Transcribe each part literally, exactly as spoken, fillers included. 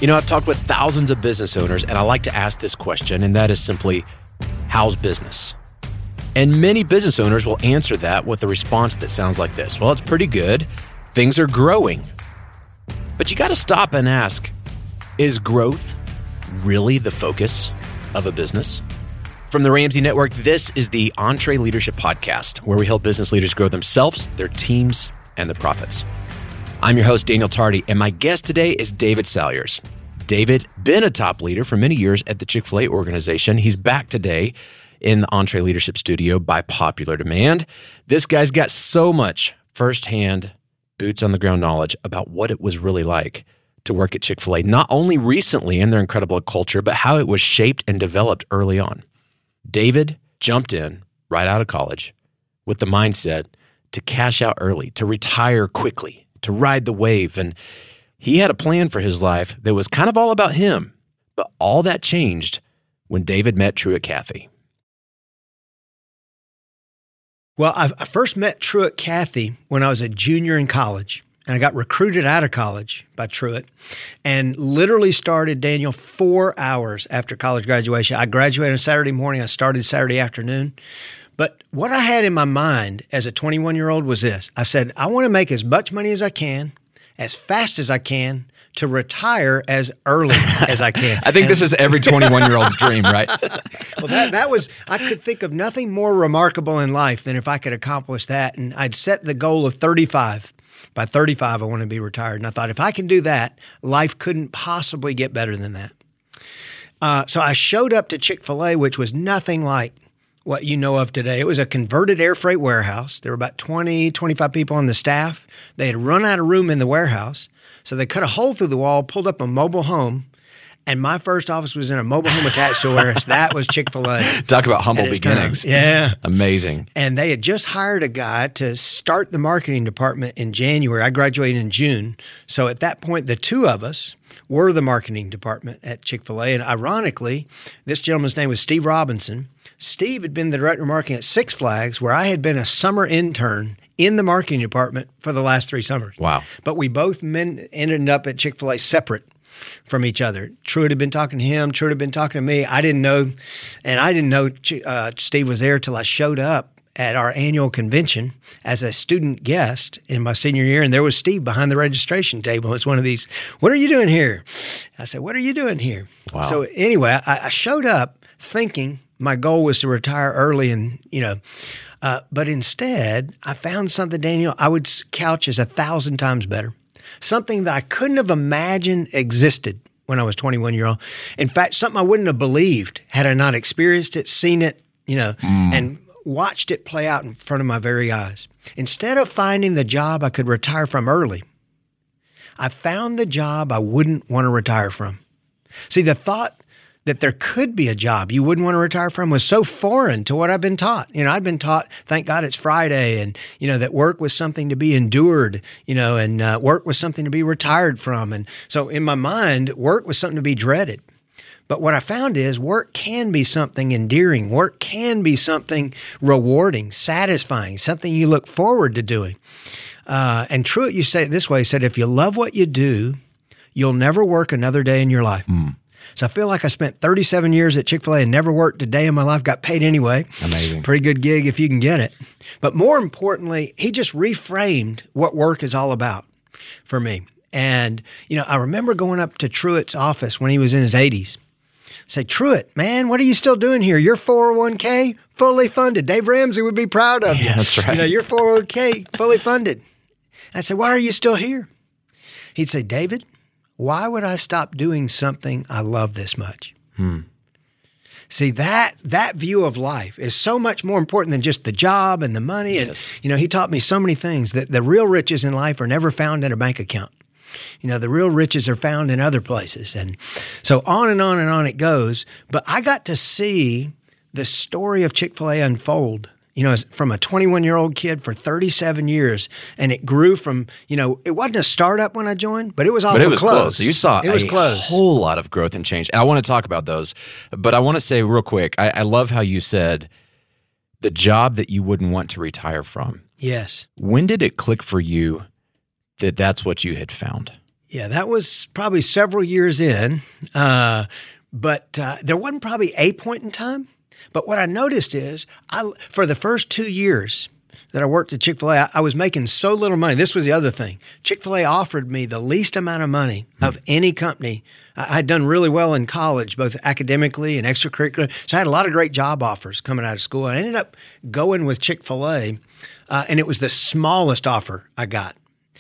You know, I've talked with thousands of business owners, and I like to ask this question, and that is simply, how's business? And many business owners will answer that with a response that sounds like this. Well, it's pretty good. Things are growing. But you got to stop and ask, is growth really the focus of a business? From the Ramsey Network, this is the EntreLeadership Podcast, where we help business leaders grow themselves, their teams, and their profits. I'm your host, Daniel Tardy, and my guest today is David Salyers. David, been a top leader for many years at the Chick-fil-A organization. He's back today in the EntreLeadership studio by popular demand. This guy's got so much firsthand, boots-on-the-ground knowledge about what it was really like to work at Chick-fil-A, not only recently in their incredible culture, but how it was shaped and developed early on. David jumped in right out of college with the mindset to cash out early, to retire quickly, to ride the wave. And he had a plan for his life that was kind of all about him. But all that changed when David met Truett Cathy. Well, I, I first met Truett Cathy when I was a junior in college. And I got recruited out of college by Truett and literally started, Daniel, four hours after college graduation. I graduated on Saturday morning. I started Saturday afternoon. But what I had in my mind as a twenty-one-year-old was this. I said, I want to make as much money as I can, as fast as I can, to retire as early as I can. I think and, this is every twenty-one-year-old's dream, right? Well, that that was, I could think of nothing more remarkable in life than if I could accomplish that. And I'd set the goal of thirty-five. By thirty-five, I want to be retired. And I thought, if I can do that, life couldn't possibly get better than that. Uh, so I showed up to Chick-fil-A, which was nothing like what you know of today. It was a converted air freight warehouse. There were about twenty, twenty-five people on the staff. They had run out of room in the warehouse. So they cut a hole through the wall, pulled up a mobile home, and my first office was in a mobile home attached to a warehouse. That was Chick-fil-A. Talk about humble beginnings. Time. Yeah. Amazing. And they had just hired a guy to start the marketing department in January. I graduated in June. So at that point, the two of us were the marketing department at Chick-fil-A. And ironically, this gentleman's name was Steve Robinson. Steve had been the director of marketing at Six Flags, where I had been a summer intern in the marketing department for the last three summers. Wow. But we both men ended up at Chick-fil-A separate from each other. Truett had been talking to him. Truett had been talking to me. I didn't know, and I didn't know uh, Steve was there till I showed up at our annual convention as a student guest in my senior year, and there was Steve behind the registration table. It was one of these, what are you doing here? I said, what are you doing here? Wow. So anyway, I, I showed up thinking my goal was to retire early, and, you know, uh, but instead I found something, Daniel, I would couch as a thousand times better. Something that I couldn't have imagined existed when I was twenty-one year old. In fact, something I wouldn't have believed had I not experienced it, seen it, you know, mm. and watched it play out in front of my very eyes. Instead of finding the job I could retire from early, I found the job I wouldn't want to retire from. See, the thought that there could be a job you wouldn't want to retire from was so foreign to what I've been taught. You know, I'd been taught, thank God it's Friday, and, you know, that work was something to be endured, you know, and uh, work was something to be retired from. And so in my mind, work was something to be dreaded. But what I found is work can be something endearing. Work can be something rewarding, satisfying, something you look forward to doing. Uh, and Truett, you say it this way, he said, if you love what you do, you'll never work another day in your life. Mm. So I feel like I spent thirty-seven years at Chick-fil-A and never worked a day in my life, got paid anyway. Amazing. Pretty good gig if you can get it. But more importantly, he just reframed what work is all about for me. And, you know, I remember going up to Truett's office when he was in his eighties. Say, Truett, man, what are you still doing here? Your four oh one k fully funded. Dave Ramsey would be proud of you. Yeah, that's right. You know, your four oh one k fully funded. I said, why are you still here? He'd say, David, why would I stop doing something I love this much? Hmm. See, that that view of life is so much more important than just the job and the money. Yes. And, you know, he taught me so many things, that the real riches in life are never found in a bank account. You know, the real riches are found in other places. And so on and on and on it goes. But I got to see the story of Chick-fil-A unfold, you know, from a twenty-one-year-old kid for thirty-seven years. And it grew from, you know, it wasn't a startup when I joined, but it was awful But it was close. close. You saw it was a close. whole lot of growth and change. And I want to talk about those. But I want to say real quick, I, I love how you said the job that you wouldn't want to retire from. Yes. When did it click for you that that's what you had found? Yeah, that was probably several years in, uh, but uh, there wasn't probably a point in time. But what I noticed is, I for the first two years that I worked at Chick-fil-A, I, I was making so little money. This was the other thing. Chick-fil-A offered me the least amount of money of any company. I had done really well in college, both academically and extracurricular. So I had a lot of great job offers coming out of school. I ended up going with Chick-fil-A, uh, and it was the smallest offer I got.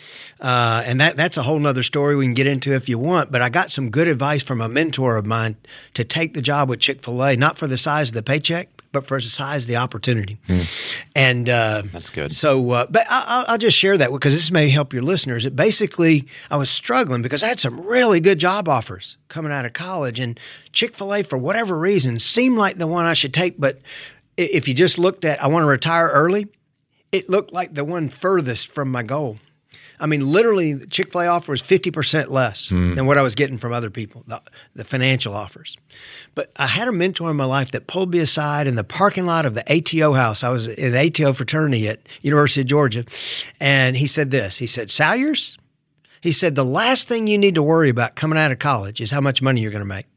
Uh, and that that's a whole nother story we can get into if you want. But I got some good advice from a mentor of mine to take the job with Chick-fil-A, not for the size of the paycheck, but for the size of the opportunity. Mm. And uh, that's good. So, uh, but I, I'll just share that because this may help your listeners. It basically, I was struggling because I had some really good job offers coming out of college, and Chick-fil-A, for whatever reason, seemed like the one I should take. But if you just looked at, I want to retire early, it looked like the one furthest from my goal. I mean, literally, the Chick-fil-A offer was fifty percent less mm. than what I was getting from other people, the, the financial offers. But I had a mentor in my life that pulled me aside in the parking lot of the A T O house. I was in an A T O fraternity at University of Georgia. And he said this. He said, Salyers, he said, the last thing you need to worry about coming out of college is how much money you're going to make.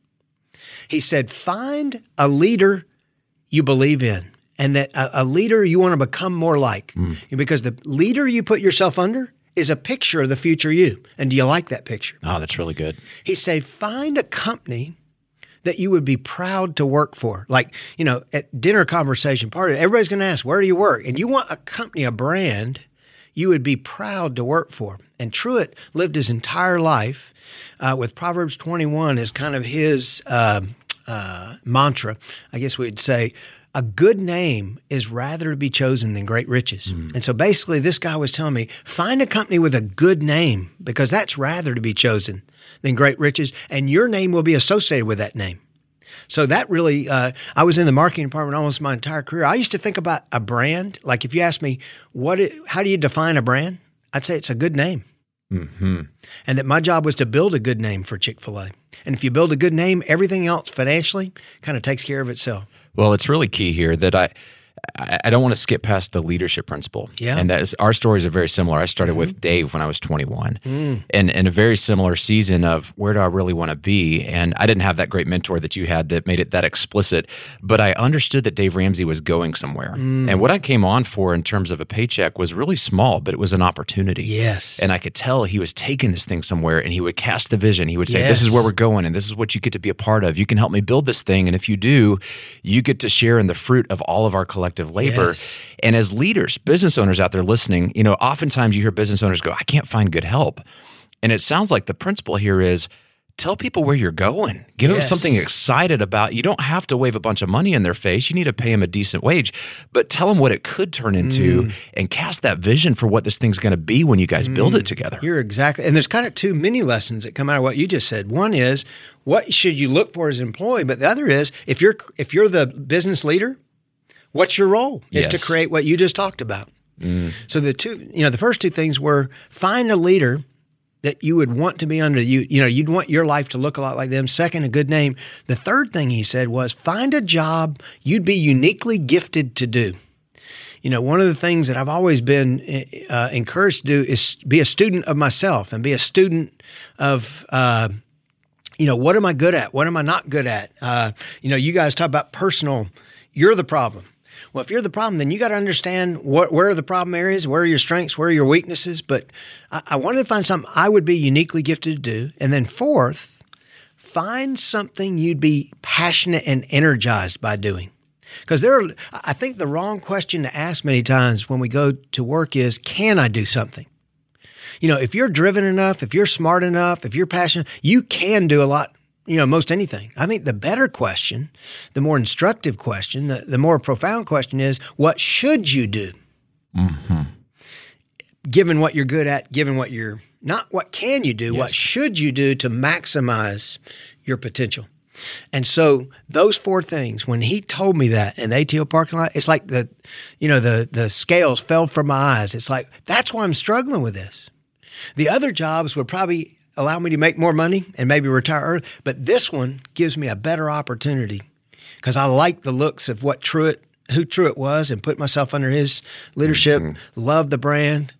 He said, find a leader you believe in and that a, a leader you want to become more like. Mm. Because the leader you put yourself under is a picture of the future you. And do you like that picture? Oh, that's really good. He said, find a company that you would be proud to work for. Like, you know, at dinner conversation party, everybody's going to ask, where do you work? And you want a company, a brand you would be proud to work for. And Truett lived his entire life uh, with Proverbs twenty-one as kind of his uh, uh, mantra, I guess we'd say. A good name is rather to be chosen than great riches. Mm. And so basically this guy was telling me, find a company with a good name because that's rather to be chosen than great riches, and your name will be associated with that name. So that really, uh, I was in the marketing department almost my entire career. I used to think about a brand. Like if you ask me, what? It, how do you define a brand? I'd say it's a good name. Mm-hmm. And that my job was to build a good name for Chick-fil-A. And if you build a good name, everything else financially kind of takes care of itself. Well, it's really key here that I I don't want to skip past the leadership principle. Yeah. And that is, our stories are very similar. I started mm-hmm. with Dave when I was twenty-one mm. and in a very similar season of where do I really want to be? And I didn't have that great mentor that you had that made it that explicit, but I understood that Dave Ramsey was going somewhere. Mm. And what I came on for in terms of a paycheck was really small, but it was an opportunity. Yes. And I could tell he was taking this thing somewhere and he would cast the vision. He would say, yes. this is where we're going and this is what you get to be a part of. You can help me build this thing. And if you do, you get to share in the fruit of all of our collective labor. Yes. And as leaders, business owners out there listening, you know, oftentimes you hear business owners go, I can't find good help. And it sounds like the principle here is tell people where you're going. Give yes. them something excited about. You don't have to wave a bunch of money in their face. You need to pay them a decent wage, but tell them what it could turn into mm. and cast that vision for what this thing's going to be when you guys mm. build it together. You're exactly. And there's kind of two mini lessons that come out of what you just said. One is what should you look for as an employee? But the other is if you're if you're the business leader, what's your role? Is yes. to create what you just talked about. Mm. So the two, you know, the first two things were find a leader that you would want to be under. You, you know, you'd want your life to look a lot like them. Second, a good name. The third thing he said was find a job you'd be uniquely gifted to do. You know, one of the things that I've always been uh, encouraged to do is be a student of myself and be a student of, uh, you know, what am I good at? What am I not good at? Uh, you know, you guys talk about personal. You're the problem. Well, if you're the problem, then you got to understand what, where are the problem areas, where are your strengths, where are your weaknesses. But I, I wanted to find something I would be uniquely gifted to do. And then fourth, find something you'd be passionate and energized by doing. Because there are, I think the wrong question to ask many times when we go to work is, can I do something? You know, if you're driven enough, if you're smart enough, if you're passionate, you can do a lot. You know, most anything. I think the better question, the more instructive question, the, the more profound question is, what should you do? Mm-hmm. Given what you're good at, given what you're not, what can you do? Yes. What should you do to maximize your potential? And so those four things, when he told me that in the A T O parking lot, it's like the, you know, the the scales fell from my eyes. It's like, that's why I'm struggling with this. The other jobs would probably allow me to make more money and maybe retire early. But this one gives me a better opportunity because I like the looks of what Truett, who Truett was and put myself under his leadership, mm-hmm. love the brand,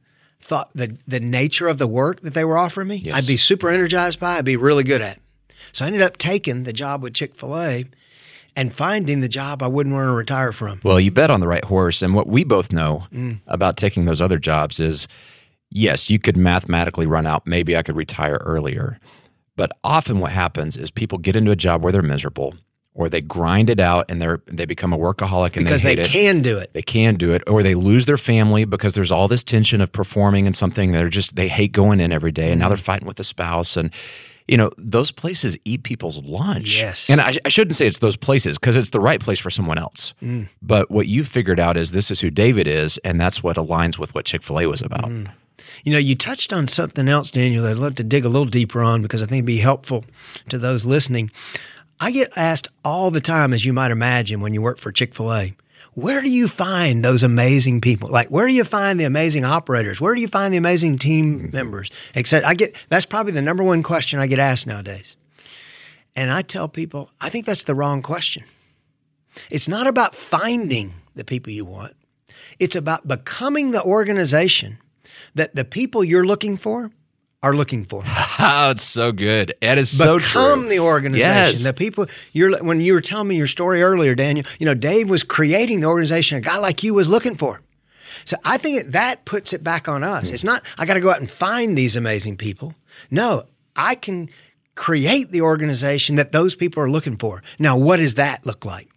thought the, the nature of the work that they were offering me, Yes. I'd be super energized by, I'd be really good at. So I ended up taking the job with Chick-fil-A and finding the job I wouldn't want to retire from. Well, you bet on the right horse. And what we both know mm. about taking those other jobs is, yes, you could mathematically run out, maybe I could retire earlier. But often what happens is people get into a job where they're miserable, or they grind it out and they're they become a workaholic and because they hate they it. can do it. They can do it, or they lose their family because there's all this tension of performing in something they're just they hate going in every day, and mm. now they're fighting with the spouse. And you know, those places eat people's lunch. Yes. And I, I shouldn't say it's those places because it's the right place for someone else. Mm. But what you've figured out is this is who David is, and that's what aligns with what Chick-fil-A was about. Mm. You know, you touched on something else, Daniel, that I'd love to dig a little deeper on because I think it'd be helpful to those listening. I get asked all the time, as you might imagine, when you work for Chick-fil-A, where do you find those amazing people? Like, where do you find the amazing operators? Where do you find the amazing team members? Except I get that's probably the number one question I get asked nowadays. And I tell people, I think that's the wrong question. It's not about finding the people you want. It's about becoming the organization that the people you're looking for are looking for. Oh, it's so good. That is so true. Become the organization. Yes. The people you're when you were telling me your story earlier, Daniel, you know, Dave was creating the organization a guy like you was looking for. So I think it, that puts it back on us. Mm. It's not, I got to go out and find these amazing people. No, I can create the organization that those people are looking for. Now, what does that look like?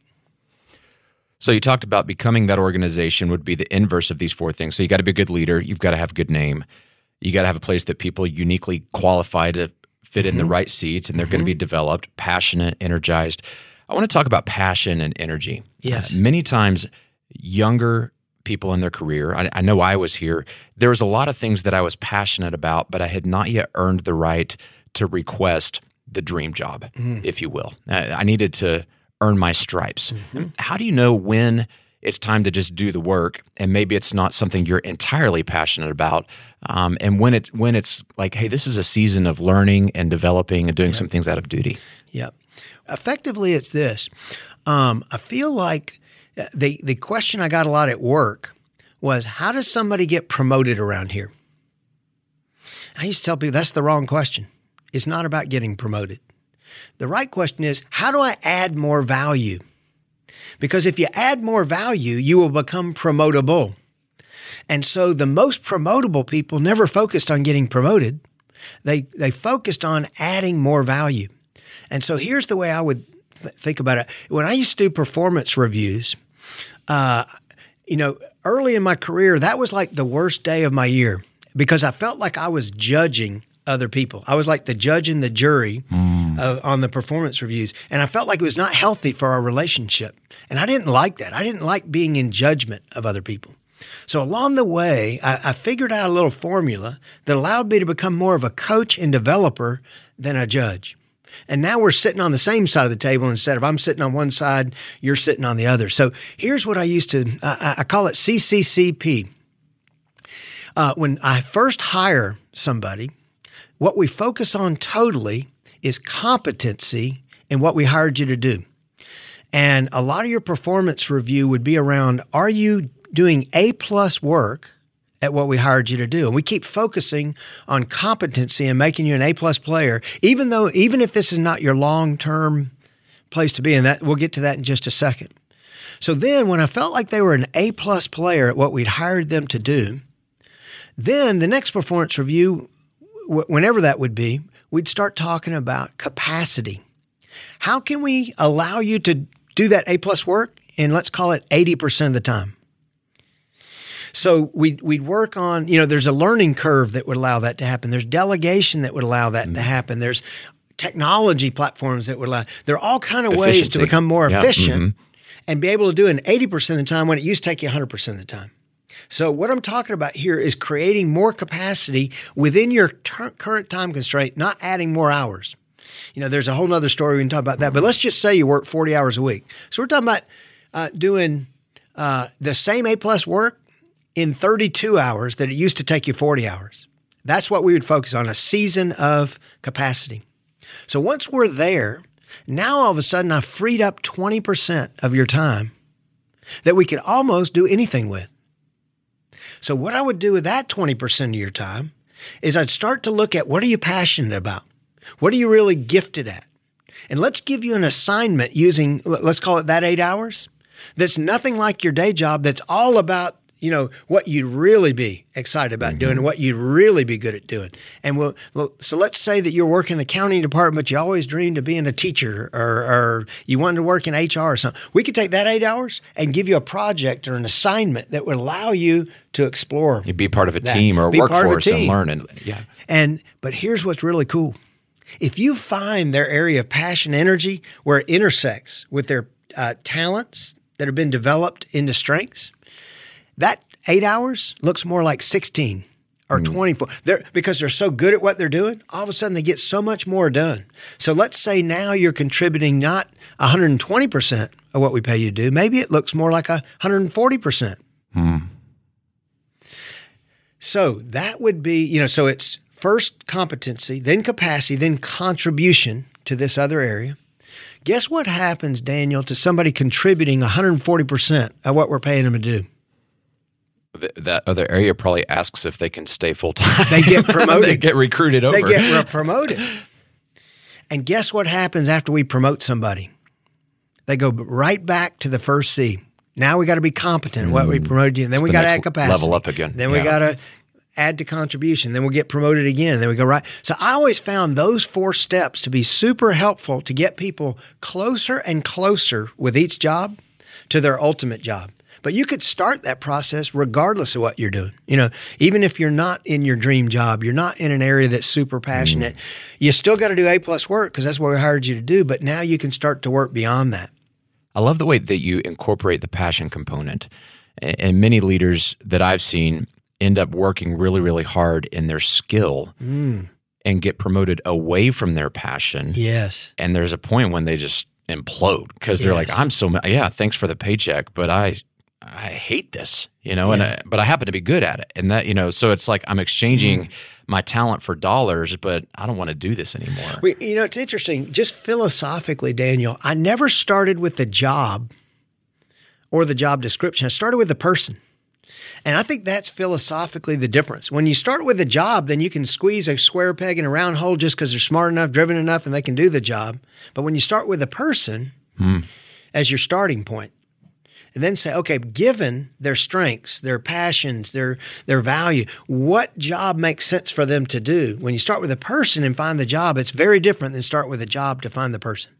So you talked about becoming that organization would be the inverse of these four things. So you got to be a good leader. You've got to have a good name. You got to have a place that people uniquely qualify to fit mm-hmm. in the right seats, and they're mm-hmm. going to be developed, passionate, energized. I want to talk about passion and energy. Yes. Uh, many times, younger people in their career, I, I know I was here, there was a lot of things that I was passionate about, but I had not yet earned the right to request the dream job, mm. if you will. I, I needed to earn my stripes. Mm-hmm. How do you know when it's time to just do the work, and maybe it's not something you're entirely passionate about, um, and when it's when it's like, hey, this is a season of learning and developing and doing yep. some things out of duty? Yep. Effectively, it's this. Um, I feel like the the question I got a lot at work was, how does somebody get promoted around here? I used to tell people that's the wrong question. It's not about getting promoted. The right question is, how do I add more value? Because if you add more value, you will become promotable. And so the most promotable people never focused on getting promoted. They they focused on adding more value. And so here's the way I would th- think about it. When I used to do performance reviews, uh, you know, early in my career, that was like the worst day of my year because I felt like I was judging other people. I was like the judge and the jury mm. uh, on the performance reviews. And I felt like it was not healthy for our relationship. And I didn't like that. I didn't like being in judgment of other people. So along the way, I, I figured out a little formula that allowed me to become more of a coach and developer than a judge. And now we're sitting on the same side of the table instead of I'm sitting on one side, you're sitting on the other. So here's what I used to, I, I call it C C C P. Uh, when I first hire somebody, what we focus on totally is competency in what we hired you to do. And a lot of your performance review would be around, are you doing A-plus work at what we hired you to do? And we keep focusing on competency and making you an A-plus player, even though, even if this is not your long-term place to be, and that we'll get to that in just a second. So then when I felt like they were an A-plus player at what we'd hired them to do, then the next performance review, whenever that would be, we'd start talking about capacity. How can we allow you to do that A-plus work in, let's call it eighty percent of the time? So we'd, we'd work on, you know, there's a learning curve that would allow that to happen. There's delegation that would allow that mm-hmm. to happen. There's technology platforms that would allow. There are all kind of ways to become more yeah. efficient mm-hmm. and be able to do it in eighty percent of the time when it used to take you one hundred percent of the time. So what I'm talking about here is creating more capacity within your ter- current time constraint, not adding more hours. You know, there's a whole nother story we can talk about that, but let's just say you work forty hours a week. So we're talking about uh, doing uh, the same A-plus work in thirty-two hours that it used to take you forty hours. That's what we would focus on, a season of capacity. So once we're there, now all of a sudden I've freed up twenty percent of your time that we could almost do anything with. So what I would do with that twenty percent of your time is I'd start to look at what are you passionate about? What are you really gifted at? And let's give you an assignment using, let's call it that eight hours. That's nothing like your day job. That's all about, you know, what you'd really be excited about mm-hmm. doing and what you'd really be good at doing. And we'll, so let's say that you're working in the accounting department, but you always dreamed of being a teacher or, or you wanted to work in H R or something. We could take that eight hours and give you a project or an assignment that would allow you to explore. You'd be part of a that. team or a be workforce a and learn. And, yeah. And, but here's what's really cool. If you find their area of passion, energy, where it intersects with their uh, talents that have been developed into strengths, that eight hours looks more like sixteen or mm. twenty-four. They're, because they're so good at what they're doing, all of a sudden they get so much more done. So let's say now you're contributing not one hundred twenty percent of what we pay you to do. Maybe it looks more like one hundred forty percent. Mm. So that would be, you know, so it's first competency, then capacity, then contribution to this other area. Guess what happens, Daniel, to somebody contributing one hundred forty percent of what we're paying them to do? Th- that other area probably asks if they can stay full-time. They get promoted. They get recruited over. They get re- promoted. And guess what happens after we promote somebody? They go right back to the first C. Now we got to be competent at what we promoted you. And then it's we the got to add capacity. Level up again. Then we yeah. got to add to contribution. Then we'll get promoted again. And then we go right. So I always found those four steps to be super helpful to get people closer and closer with each job to their ultimate job. But you could start that process regardless of what you're doing. You know, even if you're not in your dream job, you're not in an area that's super passionate, mm. you still got to do A plus work because that's what we hired you to do. But now you can start to work beyond that. I love the way that you incorporate the passion component. And many leaders that I've seen end up working really, really hard in their skill mm. and get promoted away from their passion. Yes. And there's a point when they just implode because they're yes. like, I'm so, yeah, thanks for the paycheck, but I I hate this, you know, yeah. and I, but I happen to be good at it. And that, you know, so it's like I'm exchanging mm. my talent for dollars, but I don't want to do this anymore. We, you know, it's interesting. Just philosophically, Daniel, I never started with the job or the job description. I started with the person. And I think that's philosophically the difference. When you start with a job, then you can squeeze a square peg in a round hole just because they're smart enough, driven enough, and they can do the job. But when you start with a person mm. as your starting point, and then say, okay, given their strengths, their passions, their their value, what job makes sense for them to do? When you start with a person and find the job, it's very different than start with a job to find the person.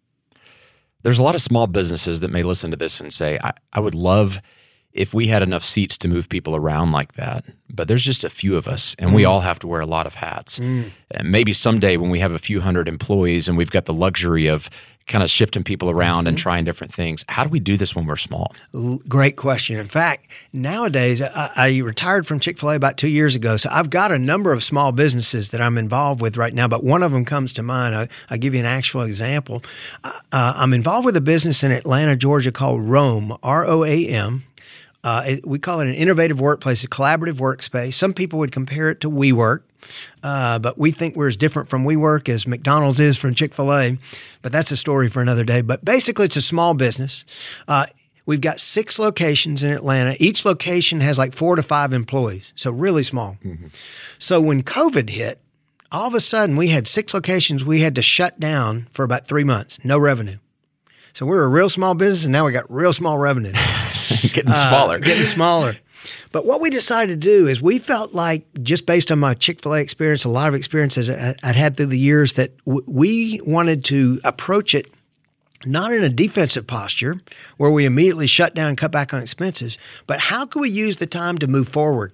There's a lot of small businesses that may listen to this and say, I, I would love if we had enough seats to move people around like that, but there's just a few of us, and mm. we all have to wear a lot of hats. Mm. And maybe someday when we have a few hundred employees and we've got the luxury of kind of shifting people around mm-hmm. and trying different things, how do we do this when we're small? Great question. In fact, nowadays, I, I retired from Chick-fil-A about two years ago, so I've got a number of small businesses that I'm involved with right now, but one of them comes to mind. I, I'll give you an actual example. Uh, I'm involved with a business in Atlanta, Georgia called Roam, R O A M. Uh, it, we call it an innovative workplace, a collaborative workspace. Some people would compare it to WeWork, uh, but we think we're as different from WeWork as McDonald's is from Chick-fil-A. But that's a story for another day. But basically, it's a small business. Uh, we've got six locations in Atlanta. Each location has like four to five employees, so really small. Mm-hmm. So when COVID hit, all of a sudden we had six locations we had to shut down for about three months, no revenue. So we're a real small business, and now we got real small revenue. Getting smaller. Uh, getting smaller. But what we decided to do is we felt like, just based on my Chick-fil-A experience, a lot of experiences I'd had through the years, that w- we wanted to approach it not in a defensive posture where we immediately shut down and cut back on expenses, but how can we use the time to move forward?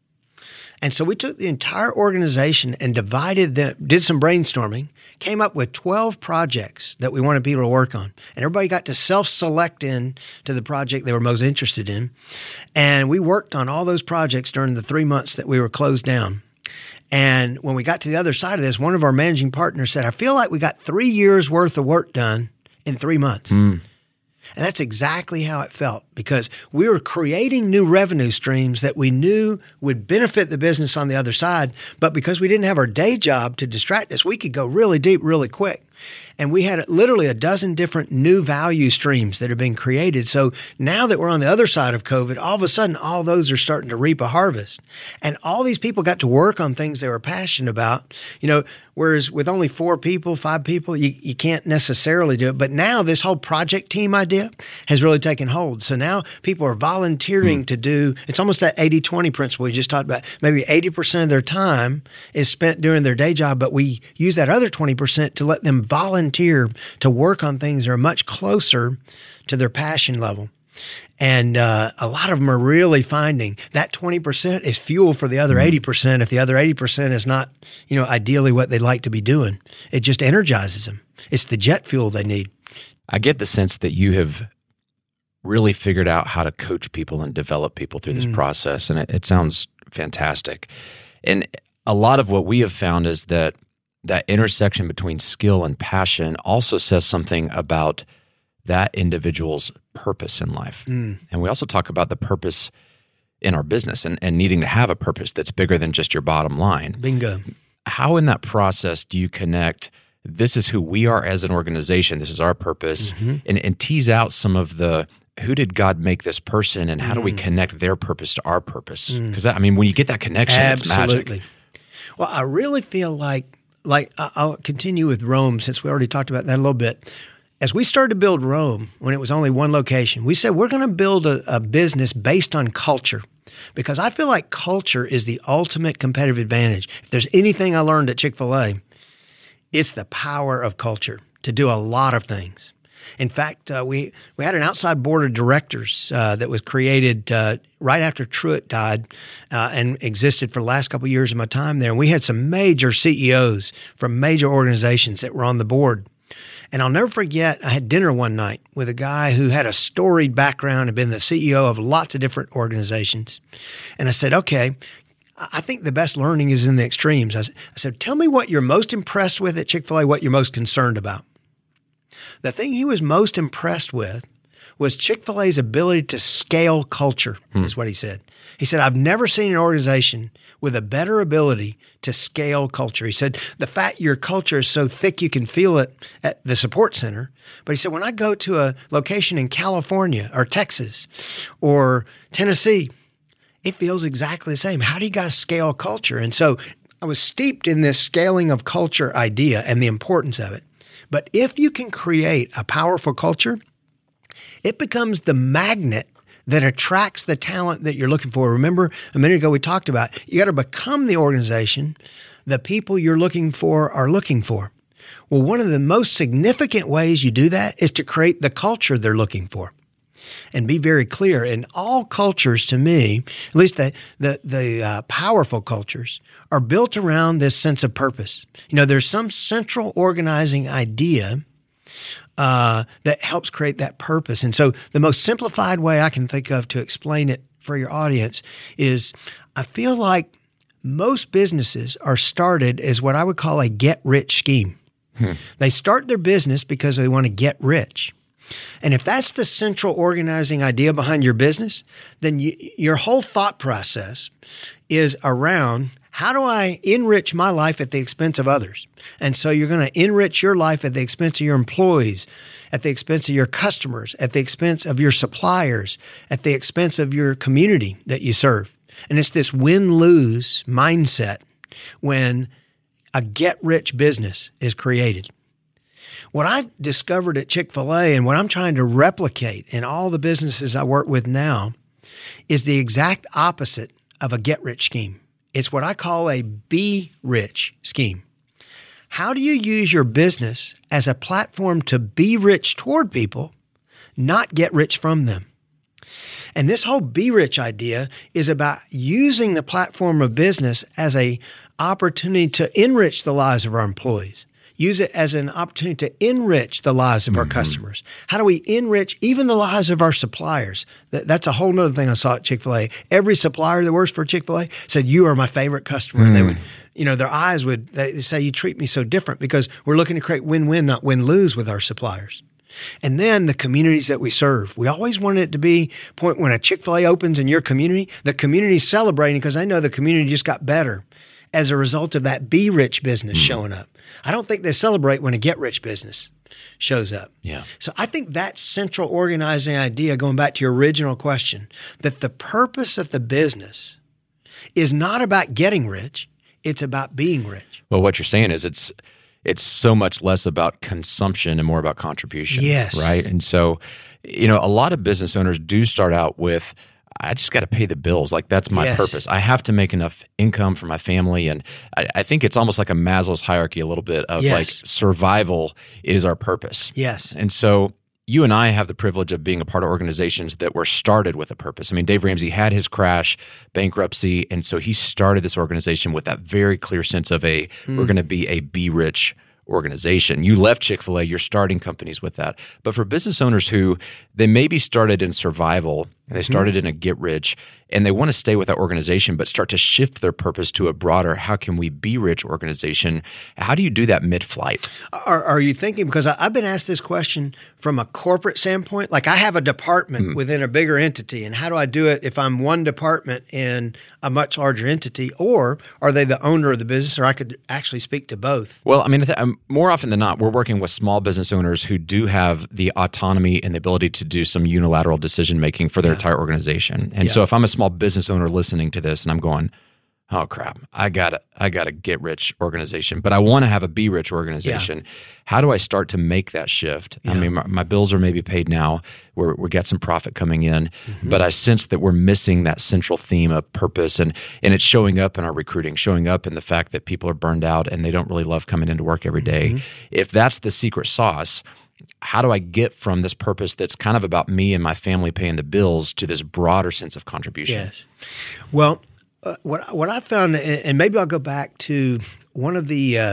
And so we took the entire organization and divided them, did some brainstorming, came up with twelve projects that we wanted people to work on. And everybody got to self-select in to the project they were most interested in. And we worked on all those projects during the three months that we were closed down. And when we got to the other side of this, one of our managing partners said, I feel like we got three years worth of work done in three months. Mm. And that's exactly how it felt, because we were creating new revenue streams that we knew would benefit the business on the other side. But because we didn't have our day job to distract us, we could go really deep, really quick. And we had literally a dozen different new value streams that have been created. So now that we're on the other side of COVID, all of a sudden, all those are starting to reap a harvest. And all these people got to work on things they were passionate about, you know, whereas with only four people, five people, you, you can't necessarily do it. But now this whole project team idea has really taken hold. So now people are volunteering mm. to do, it's almost that eighty twenty principle we just talked about. Maybe eighty percent of their time is spent doing their day job, but we use that other twenty percent to let them volunteer to work on things that are much closer to their passion level. And uh, a lot of them are really finding that twenty percent is fuel for the other eighty percent. If the other eighty percent is not, you know, ideally what they'd like to be doing, it just energizes them. It's the jet fuel they need. I get the sense that you have really figured out how to coach people and develop people through this mm. process. And it, it sounds fantastic. And a lot of what we have found is that that intersection between skill and passion also says something about that individual's purpose in life. Mm. And we also talk about the purpose in our business and, and needing to have a purpose that's bigger than just your bottom line. Bingo. How in that process do you connect, this is who we are as an organization, this is our purpose, mm-hmm. and, and tease out some of the, who did God make this person and how mm. do we connect their purpose to our purpose? Because, mm. I mean, when you get that connection, Absolutely. It's magic. Well, I really feel like, like I'll continue with Rome since we already talked about that a little bit. As we started to build Rome, when it was only one location, we said we're going to build a, a business based on culture, because I feel like culture is the ultimate competitive advantage. If there's anything I learned at Chick-fil-A, it's the power of culture to do a lot of things. In fact, uh, we, we had an outside board of directors uh, that was created uh, right after Truett died uh, and existed for the last couple of years of my time there. And we had some major C E Os from major organizations that were on the board. And I'll never forget, I had dinner one night with a guy who had a storied background, had been the C E O of lots of different organizations. And I said, okay, I think the best learning is in the extremes. I said, tell me what you're most impressed with at Chick-fil-A, what you're most concerned about. The thing he was most impressed with was Chick-fil-A's ability to scale culture, hmm. is what he said. He said, I've never seen an organization with a better ability to scale culture. He said, the fact your culture is so thick you can feel it at the support center. But he said, when I go to a location in California or Texas or Tennessee, it feels exactly the same. How do you guys scale culture? And so I was steeped in this scaling of culture idea and the importance of it. But if you can create a powerful culture, it becomes the magnet that attracts the talent that you're looking for. Remember, a minute ago we talked about you got to become the organization the people you're looking for are looking for. Well, one of the most significant ways you do that is to create the culture they're looking for. And be very clear, in all cultures to me, at least the the, the uh, powerful cultures, are built around this sense of purpose. You know, there's some central organizing idea uh, that helps create that purpose. And so the most simplified way I can think of to explain it for your audience is I feel like most businesses are started as what I would call a get-rich scheme. Hmm. They start their business because they want to get rich. And if that's the central organizing idea behind your business, then you, your whole thought process is around how do I enrich my life at the expense of others? And so you're going to enrich your life at the expense of your employees, at the expense of your customers, at the expense of your suppliers, at the expense of your community that you serve. And it's this win-lose mindset when a get-rich business is created. What I discovered at Chick-fil-A and what I'm trying to replicate in all the businesses I work with now is the exact opposite of a get-rich scheme. It's what I call a be-rich scheme. How do you use your business as a platform to be rich toward people, not get rich from them? And this whole be rich idea is about using the platform of business as an opportunity to enrich the lives of our employees. Use it as an opportunity to enrich the lives of mm-hmm. our customers. How do we enrich even the lives of our suppliers? That, that's a whole nother thing I saw at Chick-fil-A. Every supplier that works for Chick-fil-A said, you are my favorite customer. Mm. And they would, you know, their eyes would they say, you treat me so different because we're looking to create win-win, not win-lose with our suppliers. And then the communities that we serve. We always wanted it to be a point when a Chick-fil-A opens in your community, the community's celebrating because they know the community just got better. as a result of that be rich business mm. showing up. I don't think they celebrate when a get rich business shows up. Yeah. So I think that central organizing idea, going back to your original question, that the purpose of the business is not about getting rich, it's about being rich. Well, what you're saying is it's it's so much less about consumption and more about contribution. Yes. Right? And so, you know, a lot of business owners do start out with, I just got to pay the bills. Like that's my yes. purpose. I have to make enough income for my family. And I, I think it's almost like a Maslow's hierarchy a little bit of yes. like survival is our purpose. Yes. And so you and I have the privilege of being a part of organizations that were started with a purpose. I mean, Dave Ramsey had his crash, bankruptcy, and so he started this organization with that very clear sense of a, mm. we're going to be a be rich organization. You left Chick-fil-A, you're starting companies with that. But for business owners who they maybe started in survival and they started mm-hmm. in a get rich and they want to stay with that organization but start to shift their purpose to a broader how can we be rich organization, how do you do that mid-flight? Are, are you thinking, because I, I've been asked this question from a corporate standpoint, like I have a department mm. within a bigger entity, and how do I do it if I'm one department in a much larger entity, or are they the owner of the business, or I could actually speak to both? Well, I mean, th- more often than not, we're working with small business owners who do have the autonomy and the ability to do some unilateral decision-making for their yeah. entire organization. And yeah. so if I'm a small business owner listening to this and I'm going, oh crap, I got I got a get rich organization, but I want to have a be rich organization. Yeah. How do I start to make that shift? Yeah. I mean, my, my bills are maybe paid now. We're, we got some profit coming in, mm-hmm. but I sense that we're missing that central theme of purpose, and and it's showing up in our recruiting, showing up in the fact that people are burned out and they don't really love coming into work every day. Mm-hmm. If that's the secret sauce, how do I get from this purpose that's kind of about me and my family paying the bills to this broader sense of contribution? Yes. Well, Uh, what what I found, and maybe I'll go back to one of the uh,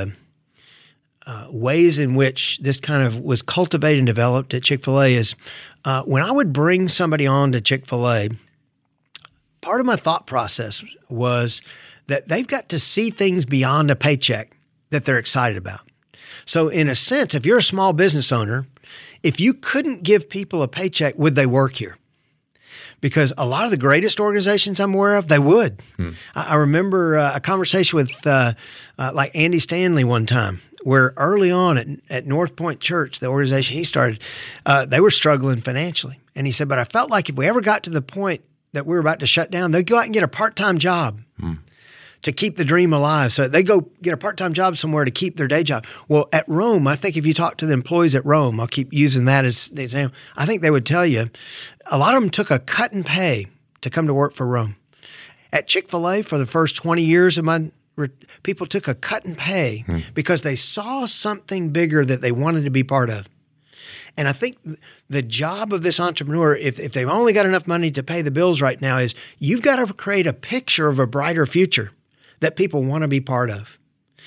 uh, ways in which this kind of was cultivated and developed at Chick-fil-A is uh, when I would bring somebody on to Chick-fil-A, part of my thought process was that they've got to see things beyond a paycheck that they're excited about. So in a sense, if you're a small business owner, if you couldn't give people a paycheck, would they work here? Because a lot of the greatest organizations I'm aware of, they would. Hmm. I, I remember uh, a conversation with uh, uh, like Andy Stanley one time, where early on at, at North Point Church, the organization he started, uh, they were struggling financially. And he said, but I felt like if we ever got to the point that we were about to shut down, they'd go out and get a part-time job hmm. to keep the dream alive. So they go get a part-time job somewhere to keep their day job. Well, at Rome, I think if you talk to the employees at Rome, I'll keep using that as the example, I think they would tell you, a lot of them took a cut in pay to come to work for Rome. At Chick-fil-A, for the first twenty years of my, people took a cut in pay hmm. because they saw something bigger that they wanted to be part of. And I think the job of this entrepreneur, if, if they've only got enough money to pay the bills right now, is you've got to create a picture of a brighter future that people want to be part of.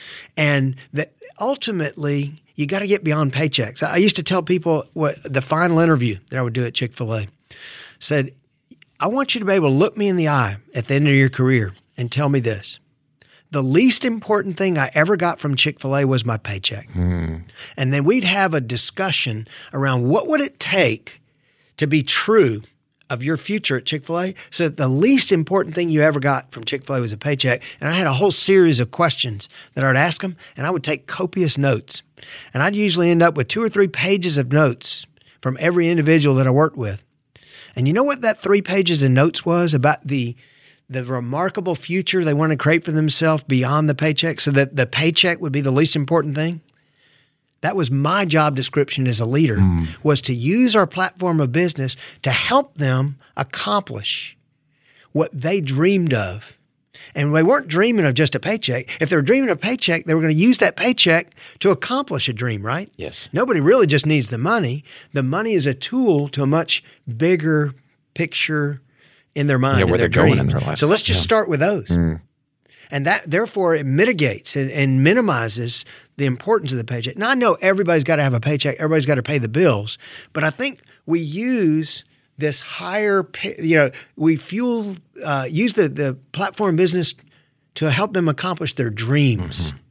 And that ultimately, you got to get beyond paychecks. I used to tell people what the final interview that I would do at Chick-fil-A said, I want you to be able to look me in the eye at the end of your career and tell me this. The least important thing I ever got from Chick-fil-A was my paycheck. Mm. And then we'd have a discussion around what would it take to be true of your future at Chick-fil-A, so that the least important thing you ever got from Chick-fil-A was a paycheck. And I had a whole series of questions that I'd ask them, and I would take copious notes. And I'd usually end up with two or three pages of notes from every individual that I worked with. And you know what that three pages of notes was about the the remarkable future they want to create for themselves beyond the paycheck, so that the paycheck would be the least important thing? That was my job description as a leader, mm. was to use our platform of business to help them accomplish what they dreamed of. And they weren't dreaming of just a paycheck. If they were dreaming of a paycheck, they were going to use that paycheck to accomplish a dream, right? Yes. Nobody really just needs the money. The money is a tool to a much bigger picture in their mind, yeah, where in their they're dream. going in their life. So let's just yeah. start with those. Mm. And that, therefore, it mitigates and, and minimizes the importance of the paycheck. Now, I know everybody's got to have a paycheck. Everybody's got to pay the bills. But I think we use this higher, pay, you know, we fuel, uh, use the, the platform business to help them accomplish their dreams, mm-hmm.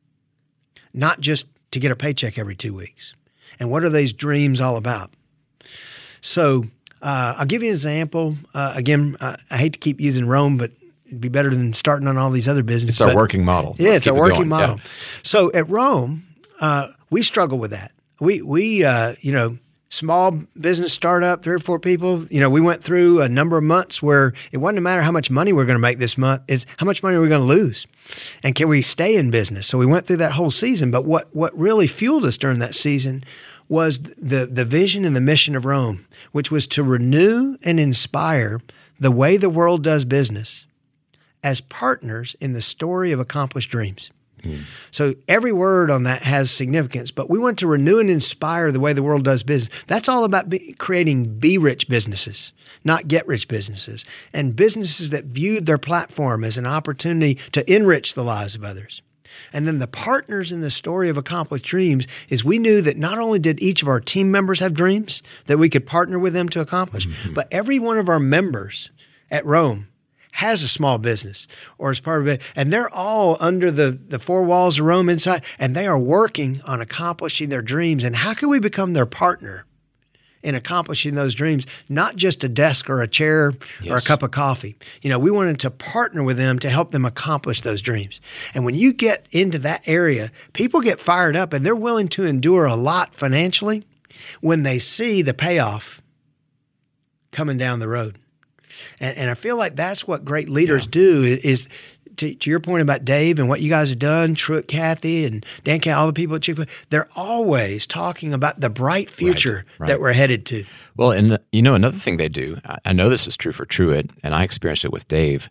not just to get a paycheck every two weeks. And what are these dreams all about? So uh, I'll give you an example. Uh, again, I, I hate to keep using Rome, but It'd be better than starting on all these other businesses. It's our but, working model. Yeah, Let's it's our it working going. model. Yeah. So at Rome, uh, we struggle with that. We, we uh, you know, small business startup, three or four people, you know, we went through a number of months where it wasn't a matter how much money we're going to make this month, it's how much money are we going to lose? And can we stay in business? So we went through that whole season. But what, what really fueled us during that season was the, the vision and the mission of Rome, which was to renew and inspire the way the world does business as partners in the story of accomplished dreams. Mm. So every word on that has significance, but we want to renew and inspire the way the world does business. That's all about be, creating be-rich businesses, not get-rich businesses, and businesses that viewed their platform as an opportunity to enrich the lives of others. And then the partners in the story of accomplished dreams is we knew that not only did each of our team members have dreams that we could partner with them to accomplish, mm-hmm. but every one of our members at Rome has a small business or is part of it. And they're all under the, the four walls of Rome inside, and they are working on accomplishing their dreams. And how can we become their partner in accomplishing those dreams? Not just a desk or a chair yes. or a cup of coffee. You know, we wanted to partner with them to help them accomplish those dreams. And when you get into that area, people get fired up and they're willing to endure a lot financially when they see the payoff coming down the road. And, and I feel like that's what great leaders yeah. do is, is to, to your point about Dave and what you guys have done, Truett, Kathy, and Dan, all the people at Chick-fil-A, they're always talking about the bright future right, right. that we're headed to. Well, and you know, another thing they do, I know this is true for Truett, and I experienced it with Dave.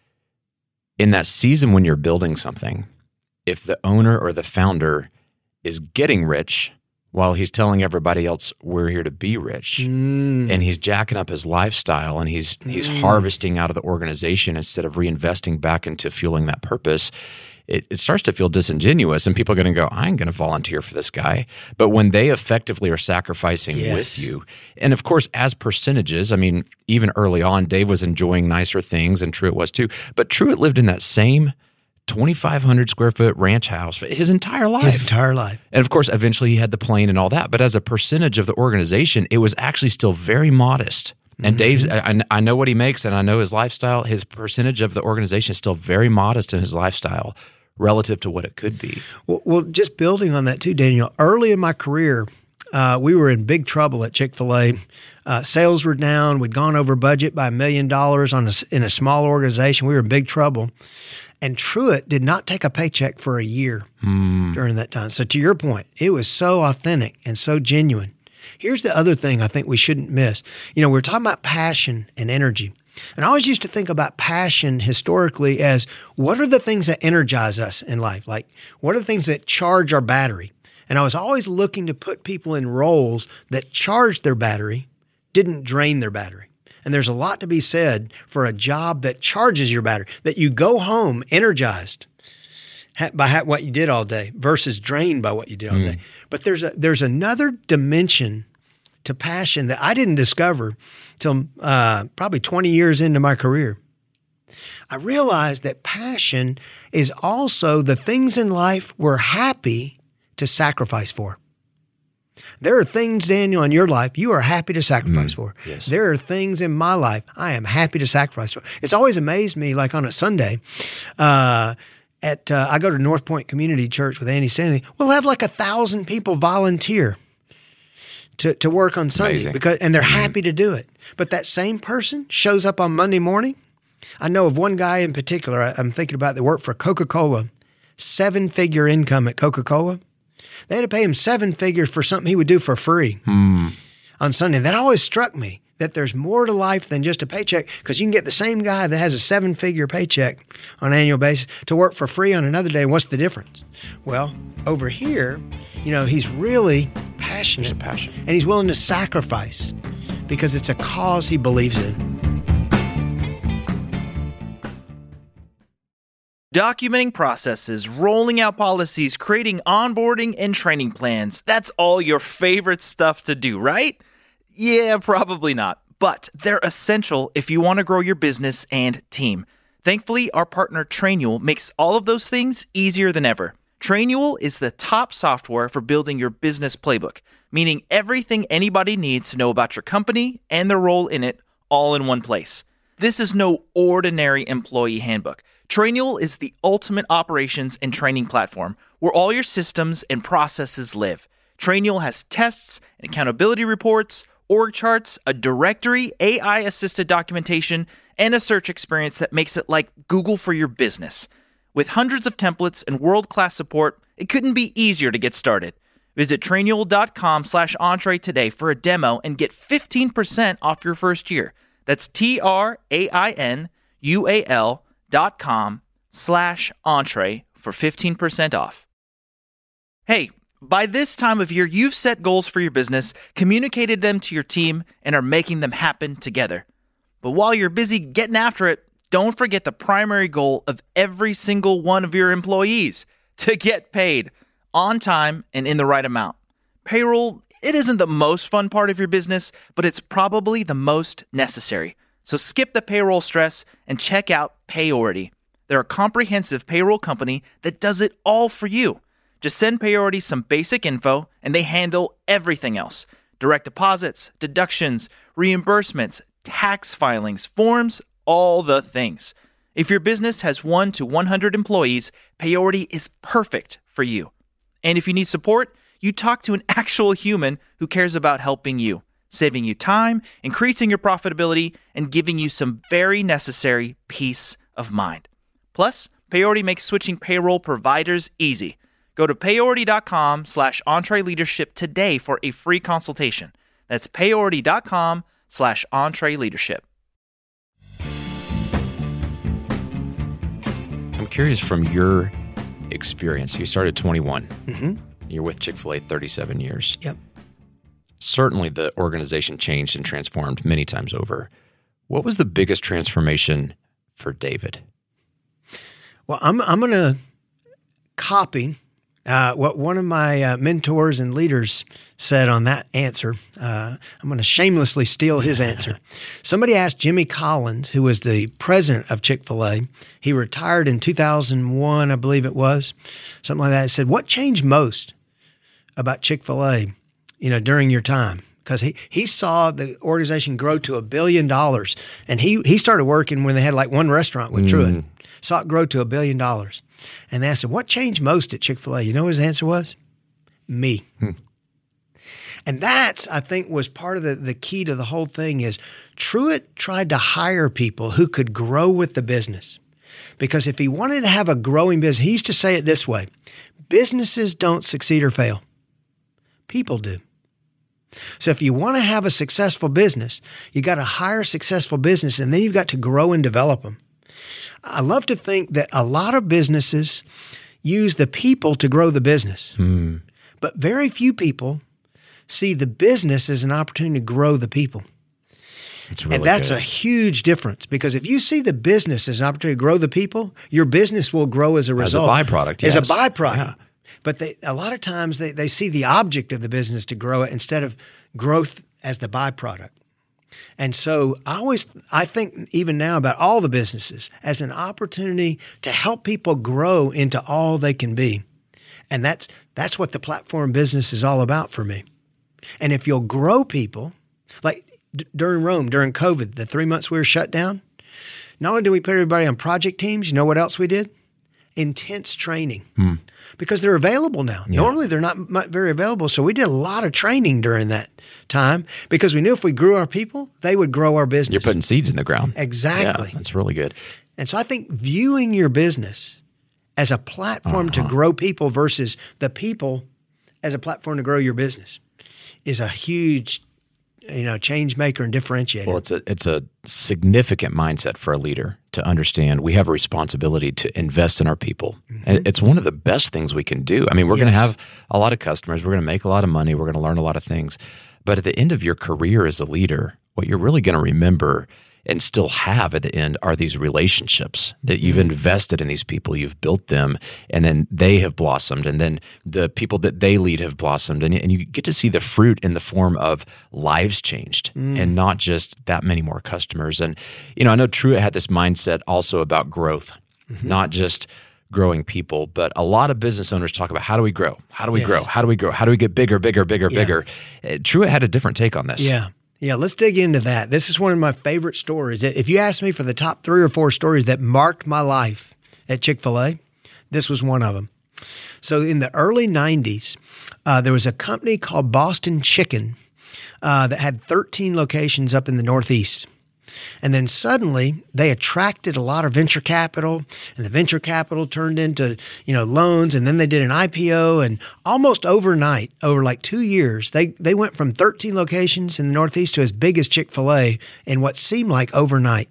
In that season when you're building something, if the owner or the founder is getting rich while he's telling everybody else we're here to be rich, mm. and he's jacking up his lifestyle and he's he's mm. harvesting out of the organization instead of reinvesting back into fueling that purpose, it, it starts to feel disingenuous, and people are going to go, I ain't going to volunteer for this guy. But when they effectively are sacrificing yes. with you, and of course, as percentages, I mean, even early on, Dave was enjoying nicer things, and Truett was too. But Truett lived in that same twenty-five hundred square foot ranch house for his entire life. His entire life. And of course, eventually he had the plane and all that. But as a percentage of the organization, it was actually still very modest. And mm-hmm. Dave's, I, I know what he makes and I know his lifestyle. His percentage of the organization is still very modest in his lifestyle relative to what it could be. Well, well just building on that too, Daniel, early in my career, uh, we were in big trouble at Chick-fil-A. Uh, sales were down. We'd gone over budget by a million dollars on a, in a small organization. We were in big trouble. And Truett did not take a paycheck for a year mm. during that time. So to your point, it was so authentic and so genuine. Here's the other thing I think we shouldn't miss. You know, we're talking about passion and energy. And I always used to think about passion historically as what are the things that energize us in life? Like, what are the things that charge our battery? And I was always looking to put people in roles that charged their battery, didn't drain their battery. And there's a lot to be said for a job that charges your battery, that you go home energized by what you did all day versus drained by what you did all mm. day. But there's a there's another dimension to passion that I didn't discover till uh, probably twenty years into my career. I realized that passion is also the things in life we're happy to sacrifice for. There are things, Daniel, in your life you are happy to sacrifice mm, for. Yes. There are things in my life I am happy to sacrifice for. It's always amazed me, like on a Sunday, uh, at uh, I go to North Point Community Church with Andy Stanley. We'll have like a thousand people volunteer to, to work on Sunday Amazing. because, and they're happy to do it. But that same person shows up on Monday morning. I know of one guy in particular I, I'm thinking about that worked for Coca-Cola, seven-figure income at Coca-Cola. They had to pay him seven figures for something he would do for free hmm. on Sunday. That always struck me, that there's more to life than just a paycheck, because you can get the same guy that has a seven-figure paycheck on an annual basis to work for free on another day. What's the difference? Well, over here, you know, he's really passionate. There's a passion. And he's willing to sacrifice because it's a cause he believes in. Documenting processes, rolling out policies, creating onboarding and training plans. That's all your favorite stuff to do, right? Yeah, probably not. But they're essential if you want to grow your business and team. Thankfully, our partner Trainual makes all of those things easier than ever. Trainual is the top software for building your business playbook, meaning everything anybody needs to know about your company and their role in it all in one place. This is no ordinary employee handbook. Trainual is the ultimate operations and training platform where all your systems and processes live. Trainual has tests and accountability reports, org charts, a directory, A I-assisted documentation, and a search experience that makes it like Google for your business. With hundreds of templates and world-class support, it couldn't be easier to get started. Visit trainual.com slash entree today for a demo and get fifteen percent off your first year. That's T-R-A-I-N-U-A-L dot com slash entree for fifteen percent off. Hey, by this time of year, you've set goals for your business, communicated them to your team, and are making them happen together. But while you're busy getting after it, don't forget the primary goal of every single one of your employees, to get paid on time and in the right amount. Payroll, it isn't the most fun part of your business, but it's probably the most necessary. So skip the payroll stress and check out Payority. They're a comprehensive payroll company that does it all for you. Just send Payority some basic info and they handle everything else. Direct deposits, deductions, reimbursements, tax filings, forms, all the things. If your business has one to one hundred employees, Payority is perfect for you. And if you need support, you talk to an actual human who cares about helping you, saving you time, increasing your profitability, and giving you some very necessary peace of mind. Plus, Payority makes switching payroll providers easy. Go to payority.com slash entreleadership today for a free consultation. That's payority.com slash entreleadership. I'm curious from your experience. You started twenty-one. Mm-hmm. You're with Chick-fil-A thirty-seven years. Yep. Certainly the organization changed and transformed many times over. What was the biggest transformation for David? Well, I'm I'm going to copy uh, what one of my uh, mentors and leaders said on that answer. Uh, I'm going to shamelessly steal his answer. Somebody asked Jimmy Collins, who was the president of Chick-fil-A. He retired in two thousand one, I believe it was, something like that. He said, "What changed most about Chick-fil-A, you know, during your time?" Because he, he saw the organization grow to a billion dollars, and he he started working when they had like one restaurant with mm. Truett. Saw it grow to a billion dollars. And they asked him, what changed most at Chick-fil-A? You know what his answer was? Me. Hmm. And that's, I think, was part of the, the key to the whole thing is Truett tried to hire people who could grow with the business. Because if he wanted to have a growing business, he used to say it this way, businesses don't succeed or fail. People do. So if you want to have a successful business, you got to hire a successful business, and then you've got to grow and develop them. I love to think that a lot of businesses use the people to grow the business, mm. but very few people see the business as an opportunity to grow the people. That's really and that's good. a huge difference, because if you see the business as an opportunity to grow the people, your business will grow as a result. As a byproduct, yes. As a byproduct. Yeah. But they, a lot of times they, they see the object of the business to grow it instead of growth as the byproduct. And so I always, I think even now about all the businesses as an opportunity to help people grow into all they can be. And that's, that's what the platform business is all about for me. And if you'll grow people, like d- during Rome, during COVID, the three months we were shut down, not only did we put everybody on project teams, you know what else we did? Intense training. Hmm. Because they're available now. Yeah. Normally they're not much, very available. So we did a lot of training during that time because we knew if we grew our people, they would grow our business. You're putting seeds in the ground. Exactly. Yeah, that's really good. And so I think viewing your business as a platform uh-huh. to grow people versus the people as a platform to grow your business is a huge, you know, change maker and differentiator. Well, it's a it's a significant mindset for a leader to understand we have a responsibility to invest in our people. Mm-hmm. And it's one of the best things we can do. I mean, we're yes. going to have a lot of customers. We're going to make a lot of money. We're going to learn a lot of things. But at the end of your career as a leader, what you're really going to remember and still have at the end are these relationships that you've mm-hmm. invested in these people, you've built them, and then they have blossomed, and then the people that they lead have blossomed, and, and you get to see the fruit in the form of lives changed mm. and not just that many more customers. And, you know, I know Truett had this mindset also about growth, mm-hmm. not just growing people, but a lot of business owners talk about how do we grow? How do we yes. grow? How do we grow? How do we get bigger, bigger, bigger, yeah. bigger? Uh, Truett had a different take on this. Yeah. Yeah, let's dig into that. This is one of my favorite stories. If you ask me for the top three or four stories that marked my life at Chick-fil-A, this was one of them. So in the early nineties, uh, there was a company called Boston Chicken uh, that had thirteen locations up in the Northeast. And then suddenly they attracted a lot of venture capital, and the venture capital turned into, you know, loans, and then they did an I P O, and almost overnight, over like two years, they, they went from thirteen locations in the Northeast to as big as Chick-fil-A in what seemed like overnight.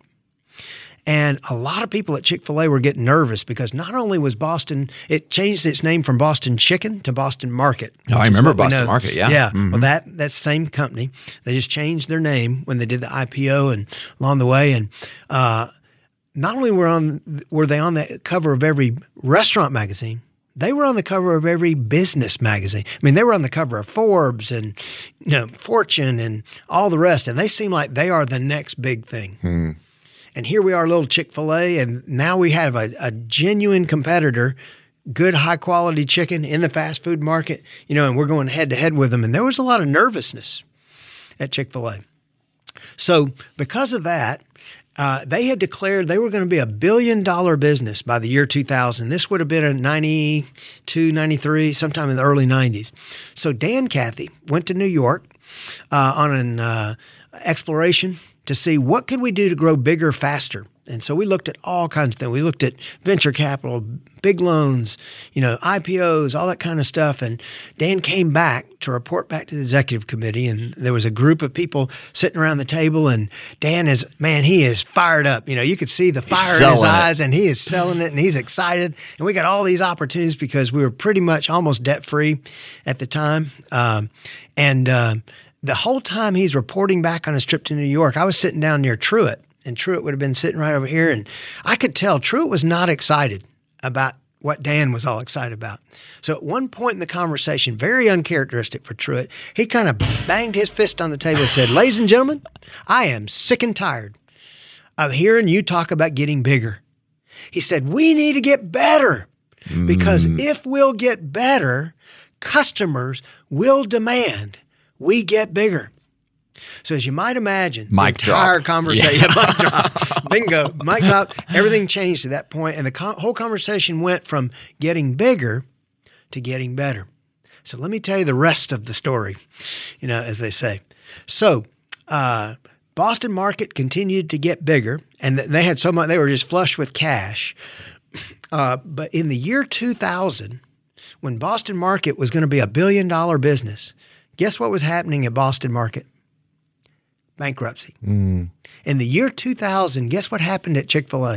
And a lot of people at Chick-fil-A were getting nervous because not only was Boston, it changed its name from Boston Chicken to Boston Market. Oh, I remember Boston Market, yeah. Yeah, mm-hmm. well, that that's the same company. They just changed their name when they did the I P O and along the way. And uh, not only were on were they on the cover of every restaurant magazine, they were on the cover of every business magazine. I mean, they were on the cover of Forbes and, you know, Fortune and all the rest. And they seem like they are the next big thing. Hmm. And here we are, little Chick-fil-A, and now we have a, a genuine competitor, good high-quality chicken in the fast food market, you know, and we're going head-to-head with them. And there was a lot of nervousness at Chick-fil-A. So because of that, uh, they had declared they were going to be a billion-dollar business by the year two thousand. This would have been in ninety-two, ninety-three, sometime in the early nineties. So Dan Cathy went to New York uh, on an uh, exploration to see what could we do to grow bigger faster. And so we looked at all kinds of things. We looked at venture capital, big loans, you know, I P Os, all that kind of stuff. And Dan came back to report back to the executive committee, and there was a group of people sitting around the table, and Dan is, man, he is fired up. You know, you could see the fire in his eyes, and he is selling it, and he's excited. And we got all these opportunities because we were pretty much almost debt-free at the time. Um, and uh, the whole time he's reporting back on his trip to New York, I was sitting down near Truett. And Truett would have been sitting right over here. And I could tell Truett was not excited about what Dan was all excited about. So at one point in the conversation, very uncharacteristic for Truett, he kind of banged his fist on the table and said, "Ladies and gentlemen, I am sick and tired of hearing you talk about getting bigger." He said, "We need to get better because mm. if we'll get better, customers will demand we get bigger." So as you might imagine, mic the entire drop. conversation, Yeah. mic drop, bingo, mic drop, everything changed at that point, and the co- whole conversation went from getting bigger to getting better. So let me tell you the rest of the story, you know, as they say. So uh, Boston Market continued to get bigger, and they had so much, they were just flush with cash. Uh, but in the year two thousand, when Boston Market was going to be a billion dollar business, guess what was happening at Boston Market? Bankruptcy. Mm. In the year two thousand, guess what happened at Chick-fil-A?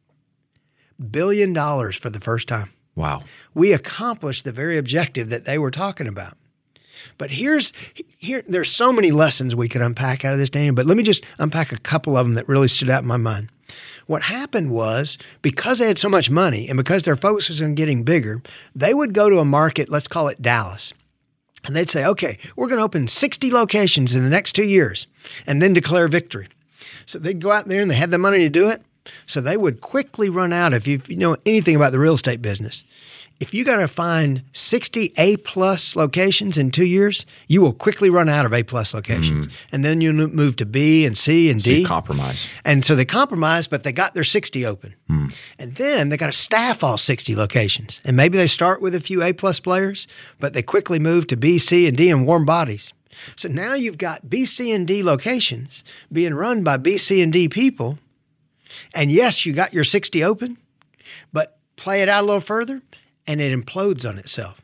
Billion dollars for the first time. Wow. We accomplished the very objective that they were talking about. But here's here. There's so many lessons we could unpack out of this, Daniel, but let me just unpack a couple of them that really stood out in my mind. What happened was, because they had so much money and because their focus was on getting bigger, they would go to a market, let's call it Dallas. And they'd say, okay, we're going to open sixty locations in the next two years and then declare victory. So they'd go out there and they had the money to do it. So they would quickly run out. If you, if you know anything about the real estate business, if you got to find sixty A-plus locations in two years, you will quickly run out of A-plus locations. Mm. And then you move to B and C and so D. You compromise. And so they compromised, but they got their sixty open. Mm. And then they got to staff all sixty locations. And maybe they start with a few A-plus players, but they quickly move to B, C, and D and warm bodies. So now you've got B, C, and D locations being run by B, C, and D people. And yes, you got your sixty open, but play it out a little further, and it implodes on itself.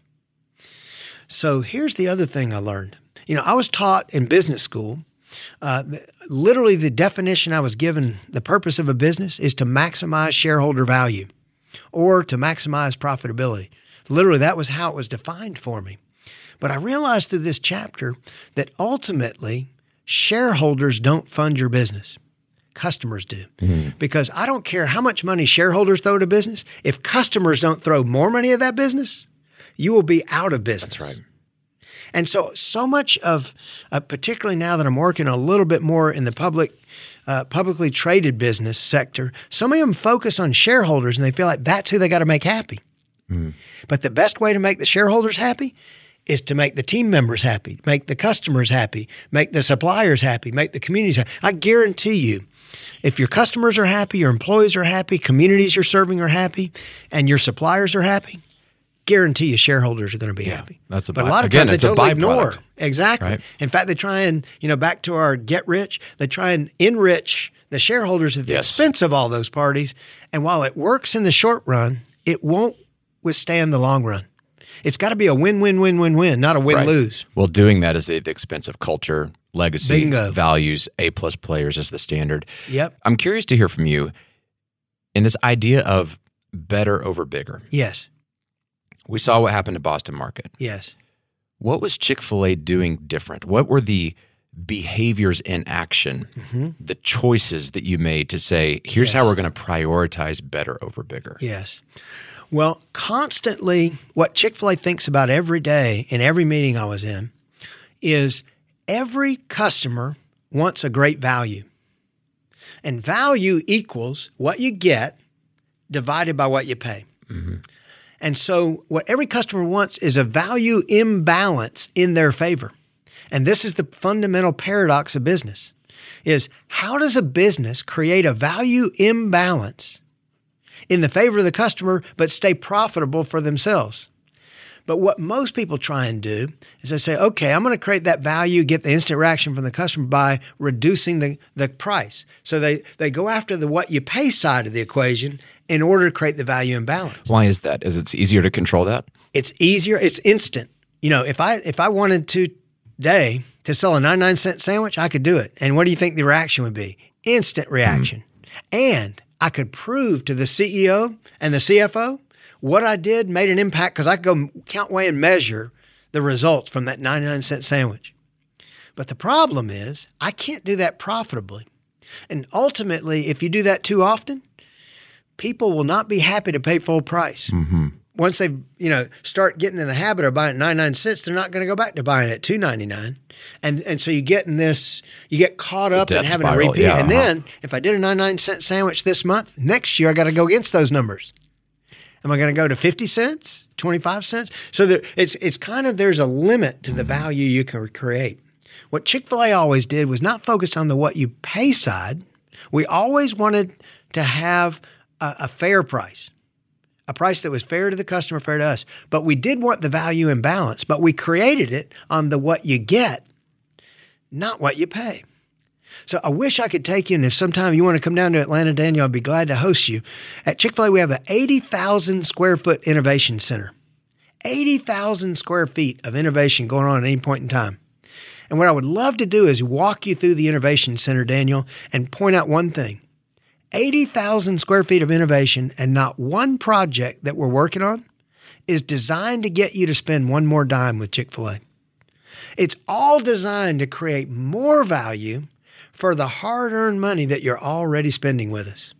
So here's the other thing I learned. You know, I was taught in business school, uh, literally the definition I was given, the purpose of a business is to maximize shareholder value or to maximize profitability. Literally, that was how it was defined for me. But I realized through this chapter that ultimately shareholders don't fund your business. Customers do. Mm-hmm. Because I don't care how much money shareholders throw to business. If customers don't throw more money at that business, you will be out of business. That's right. And so, so much of, uh, particularly now that I'm working a little bit more in the public, uh, publicly traded business sector, some of them focus on shareholders and they feel like that's who they got to make happy. Mm. But the best way to make the shareholders happy is to make the team members happy, make the customers happy, make the suppliers happy, make the communities happy. I guarantee you, if your customers are happy, your employees are happy, communities you're serving are happy, and your suppliers are happy, guarantee you shareholders are going to be Yeah, happy. that's a but by- a lot of again, times they it's a totally ignore. byproduct. Exactly. Right. In fact, they try and, you know, back to our get rich, they try and enrich the shareholders at the Yes. expense of all those parties. And while it works in the short run, it won't withstand the long run. It's got to be a win-win-win-win-win, not a win-lose. Well, doing that is at the expense of culture, legacy, Bingo. values, A-plus players as the standard. Yep. I'm curious to hear from you in this idea of better over bigger. Yes. We saw what happened to Boston Market. Yes. What was Chick-fil-A doing different? What were the behaviors in action, Mm-hmm. the choices that you made to say, here's Yes. how we're going to prioritize better over bigger? Yes. Well, constantly, what Chick-fil-A thinks about every day in every meeting I was in is every customer wants a great value. And value equals what you get divided by what you pay. Mm-hmm. And so what every customer wants is a value imbalance in their favor. And this is the fundamental paradox of business, is how does a business create a value imbalance in the favor of the customer, but stay profitable for themselves? But what most people try and do is they say, okay, I'm going to create that value, get the instant reaction from the customer by reducing the, the price. So they, they go after the what you pay side of the equation in order to create the value imbalance. Why is that? Is it easier to control that? It's easier. It's instant. You know, if I if I wanted to today to sell a ninety-nine cent sandwich, I could do it. And what do you think the reaction would be? Instant reaction. Mm. And I could prove to the C E O and the C F O what I did made an impact because I could go count, weigh, and measure the results from that ninety-nine cent sandwich. But the problem is I can't do that profitably. And ultimately, if you do that too often, people will not be happy to pay full price. Mm-hmm. Once they, you know, start getting in the habit of buying at ninety-nine cents, they're not going to go back to buying at two ninety-nine. And and so you get in this, you get caught It's a up in death having spiral. to repeat. Yeah, and uh-huh. then if I did a ninety-nine cent sandwich this month, next year I got to go against those numbers. Am I going to go to fifty cents, twenty-five cents? So there, it's it's kind of, there's a limit to the value you can create. What Chick-fil-A always did was not focused on the what you pay side. We always wanted to have a, a fair price, a price that was fair to the customer, fair to us. But we did want the value imbalance, but we created it on the what you get, not what you pay. So I wish I could take you, and if sometime you want to come down to Atlanta, Daniel, I'd be glad to host you. At Chick-fil-A, we have an eighty thousand square foot innovation center. eighty thousand square feet of innovation going on at any point in time. And what I would love to do is walk you through the innovation center, Daniel, and point out one thing. eighty thousand square feet of innovation, and not one project that we're working on is designed to get you to spend one more dime with Chick-fil-A. It's all designed to create more value for the hard-earned money that you're already spending with us.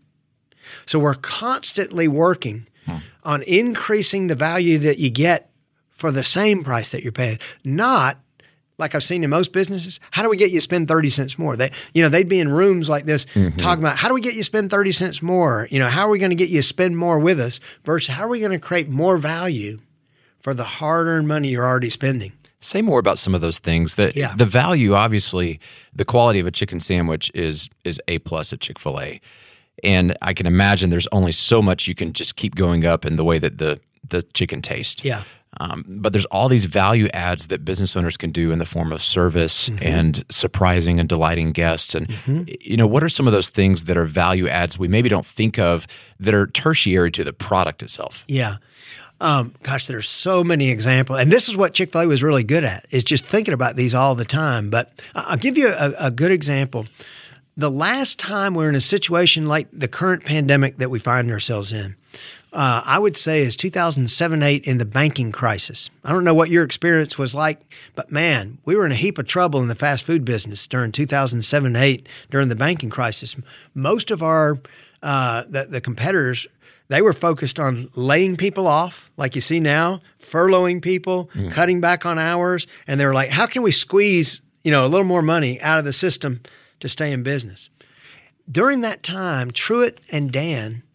So we're constantly working hmm. on increasing the value that you get for the same price that you're paying, not like I've seen in most businesses, how do we get you to spend thirty cents more? They, you know, they'd be in rooms like this mm-hmm. talking about how do we get you to spend thirty cents more? You know, how are we going to get you to spend more with us versus how are we going to create more value for the hard-earned money you're already spending? Say more about some of those things. The, yeah. the value, obviously, the quality of a chicken sandwich is is A-plus at Chick-fil-A. And I can imagine there's only so much you can just keep going up in the way that the, the chicken tastes. Yeah. Um, but there's all these value adds that business owners can do in the form of service mm-hmm. and surprising and delighting guests. And, mm-hmm. you know, what are some of those things that are value adds we maybe don't think of that are tertiary to the product itself? Yeah. Um, gosh, there's so many examples. And this is what Chick-fil-A was really good at, is just thinking about these all the time. But I'll give you a, a good example. The last time we're in a situation like the current pandemic that we find ourselves in, uh, I would say is two thousand seven eight in the banking crisis. I don't know what your experience was like, but man, we were in a heap of trouble in the fast food business during two thousand seven eight during the banking crisis. Most of our uh, the, the competitors, they were focused on laying people off, like you see now, furloughing people, mm. cutting back on hours, and they were like, how can we squeeze, you know, a little more money out of the system to stay in business? During that time, Truett and Dan, you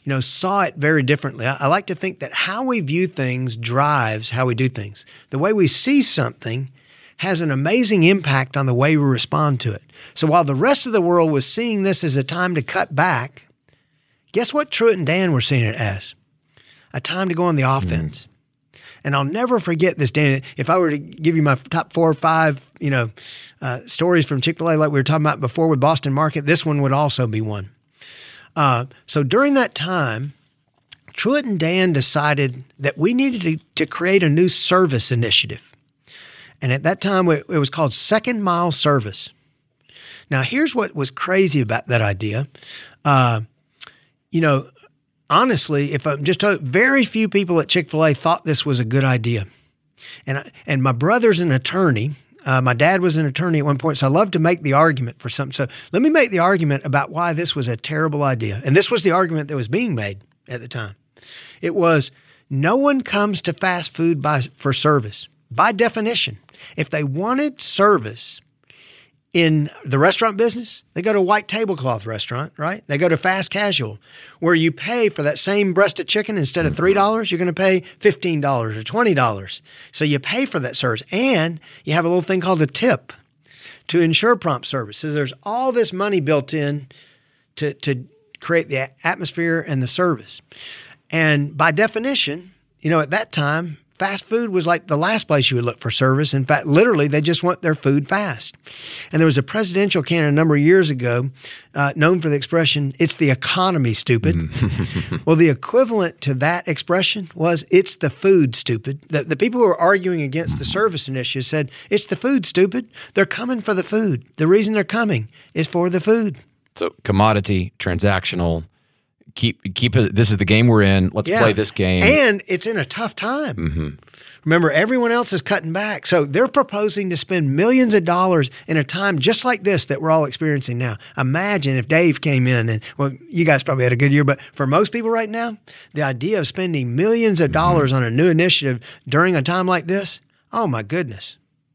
you know, saw it very differently. I, I like to think that how we view things drives how we do things. The way we see something has an amazing impact on the way we respond to it. So while the rest of the world was seeing this as a time to cut back, guess what Truett and Dan were seeing it as? A time to go on the offense. Mm. And I'll never forget this, Dan. If I were to give you my top four or five, you know, uh, stories from Chick-fil-A like we were talking about before with Boston Market, this one would also be one. Uh, so during that time, Truett and Dan decided that we needed to, to create a new service initiative. And at that time, it was called Second Mile Service. Now, here's what was crazy about that idea. Uh, you know, honestly, if I'm just talking, very few people at Chick-fil-A thought this was a good idea. And I, and my brother's an attorney. Uh, my dad was an attorney at one point, so I love to make the argument for something. So let me make the argument about why this was a terrible idea. And this was the argument that was being made at the time. It was, no one comes to fast food by, for service. By definition, if they wanted service in the restaurant business, they go to a white tablecloth restaurant, right? They go to fast casual, where you pay for that same breast of chicken. Instead of three dollars, you're going to pay fifteen dollars or twenty dollars. So you pay for that service. And you have a little thing called a tip to ensure prompt service. So there's all this money built in to, to create the atmosphere and the service. And by definition, you know, at that time, fast food was like the last place you would look for service. In fact, literally, they just want their food fast. And there was a presidential candidate a number of years ago uh, known for the expression, "It's the economy, stupid." Well, the equivalent to that expression was, "It's the food, stupid." The, the people who were arguing against the service initiative said, "It's the food, stupid. They're coming for the food. The reason they're coming is for the food." So commodity, transactional, Keep keep it. This is the game we're in. Let's yeah. play this game. And it's in a tough time. Mm-hmm. Remember, everyone else is cutting back. So they're proposing to spend millions of dollars in a time just like this that we're all experiencing now. Imagine if Dave came in and, well, you guys probably had a good year, but for most people right now, the idea of spending millions of dollars mm-hmm. on a new initiative during a time like this, oh my goodness.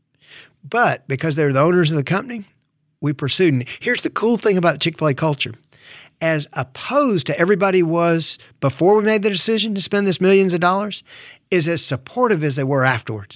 But because they're the owners of the company, we pursued. And here's the cool thing about the Chick-fil-A culture. As opposed to everybody was before we made the decision to spend this millions of dollars, is as supportive as they were afterwards.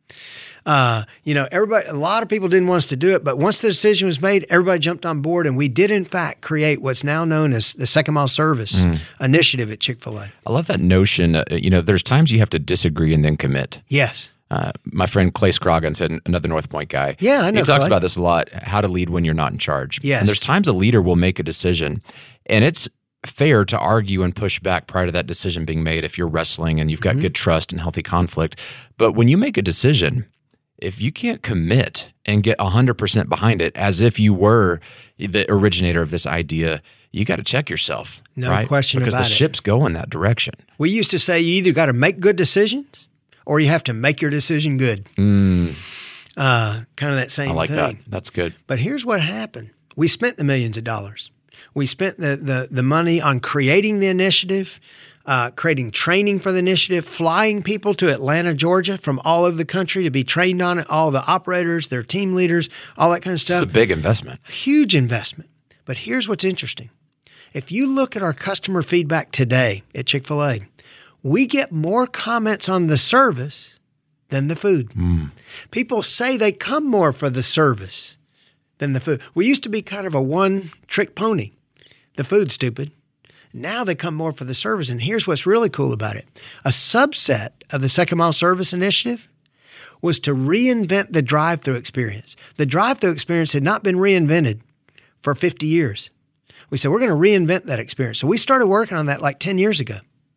Uh, you know, everybody, a lot of people didn't want us to do it, but once the decision was made, everybody jumped on board, and we did, in fact, create what's now known as the Second Mile Service mm. initiative at Chick-fil-A. I love that notion. Uh, you know, there's times you have to disagree and then commit. Yes. Uh, my friend Clay Scroggins, another North Point guy. Yeah, I know. He talks Clay. about this a lot, how to lead when you're not in charge. Yes. And there's times a leader will make a decision, and it's fair to argue and push back prior to that decision being made if you're wrestling and you've got mm-hmm. good trust and healthy conflict. But when you make a decision, if you can't commit and get one hundred percent behind it as if you were the originator of this idea, you got to check yourself. No right? question because about it. Because the ship's going that direction. We used to say you either got to make good decisions or you have to make your decision good. Mm. Uh, kind of that same thing. I like thing. that. That's good. But here's what happened. We spent the millions of dollars. We spent the the, the money on creating the initiative, uh, creating training for the initiative, flying people to Atlanta, Georgia from all over the country to be trained on it, all the operators, their team leaders, all that kind of stuff. It's a big investment. Huge investment. But here's what's interesting. If you look at our customer feedback today at Chick-fil-A, we get more comments on the service than the food. Mm. People say they come more for the service than the food. We used to be kind of a one-trick pony. The food's stupid. Now they come more for the service. And here's what's really cool about it. A subset of the Second Mile Service Initiative was to reinvent the drive-thru experience. The drive-thru experience had not been reinvented for fifty years. We said, we're going to reinvent that experience. So we started working on that like ten years ago.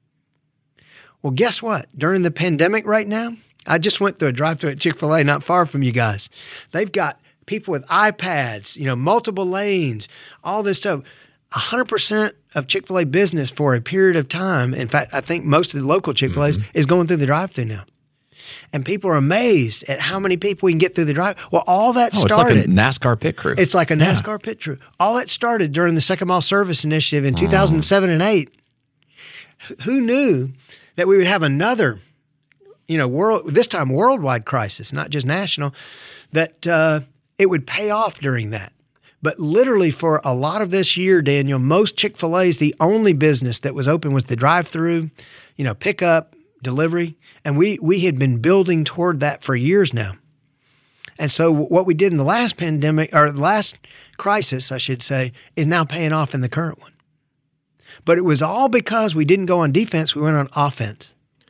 Well, guess what? During the pandemic right now, I just went through a drive-thru at Chick-fil-A not far from you guys. They've got people with iPads, you know, multiple lanes, all this stuff. one hundred percent of Chick-fil-A business for a period of time, in fact, I think most of the local Chick-fil-A's mm-hmm. is going through the drive-thru now. And people are amazed at how many people we can get through the drive. Well, all that oh, started. It's like a NASCAR pit crew. It's like a NASCAR yeah. pit crew. All that started during the Second Mile Service Initiative in two thousand seven oh. and eight. Who knew that we would have another, you know, world this time worldwide crisis, not just national, that uh, it would pay off during that. But literally for a lot of this year, Daniel, most Chick-fil-A's, the only business that was open was the drive-through, you know, pickup, delivery. And we we had been building toward that for years now. And so what we did in the last pandemic, or the last crisis, I should say, is now paying off in the current one. But it was all because we didn't go on defense, we went on offense.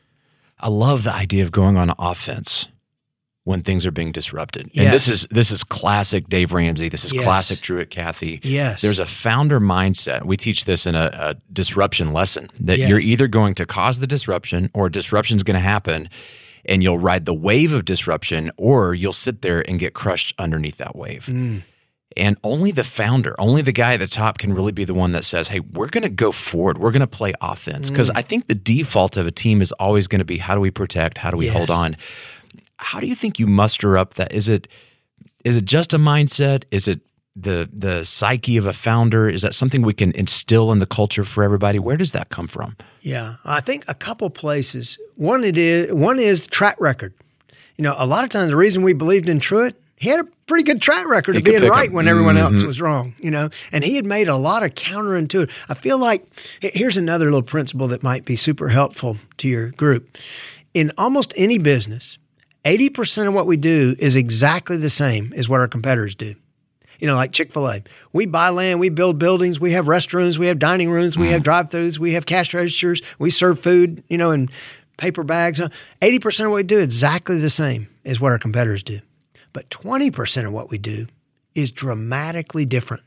I love the idea of going on offense when things are being disrupted. Yes. And this is this is classic Dave Ramsey. This is Yes. classic Truett Cathy. Yes. There's a founder mindset. We teach this in a, a disruption lesson, that Yes. you're either going to cause the disruption or disruption is going to happen, and you'll ride the wave of disruption, or you'll sit there and get crushed underneath that wave. Mm. And only the founder, only the guy at the top can really be the one that says, hey, we're going to go forward. We're going to play offense. Because Mm. I think the default of a team is always going to be, how do we protect? How do we Yes. hold on? How do you think you muster up that? Is it is it just a mindset? Is it the the psyche of a founder? Is that something we can instill in the culture for everybody? Where does that come from? Yeah, I think a couple places. One it is one is track record. You know, a lot of times the reason we believed in Truett, he had a pretty good track record He of could being pick right up. when everyone else Mhm. was wrong, you know, and he had made a lot of counterintuitive. I feel like here's another little principle that might be super helpful to your group. In almost any business, eighty percent of what we do is exactly the same as what our competitors do. You know, like Chick-fil-A. We buy land, we build buildings, we have restrooms, we have dining rooms, we have drive-thrus, we have cash registers, we serve food, you know, in paper bags. eighty percent of what we do is exactly the same as what our competitors do. But twenty percent of what we do is dramatically different.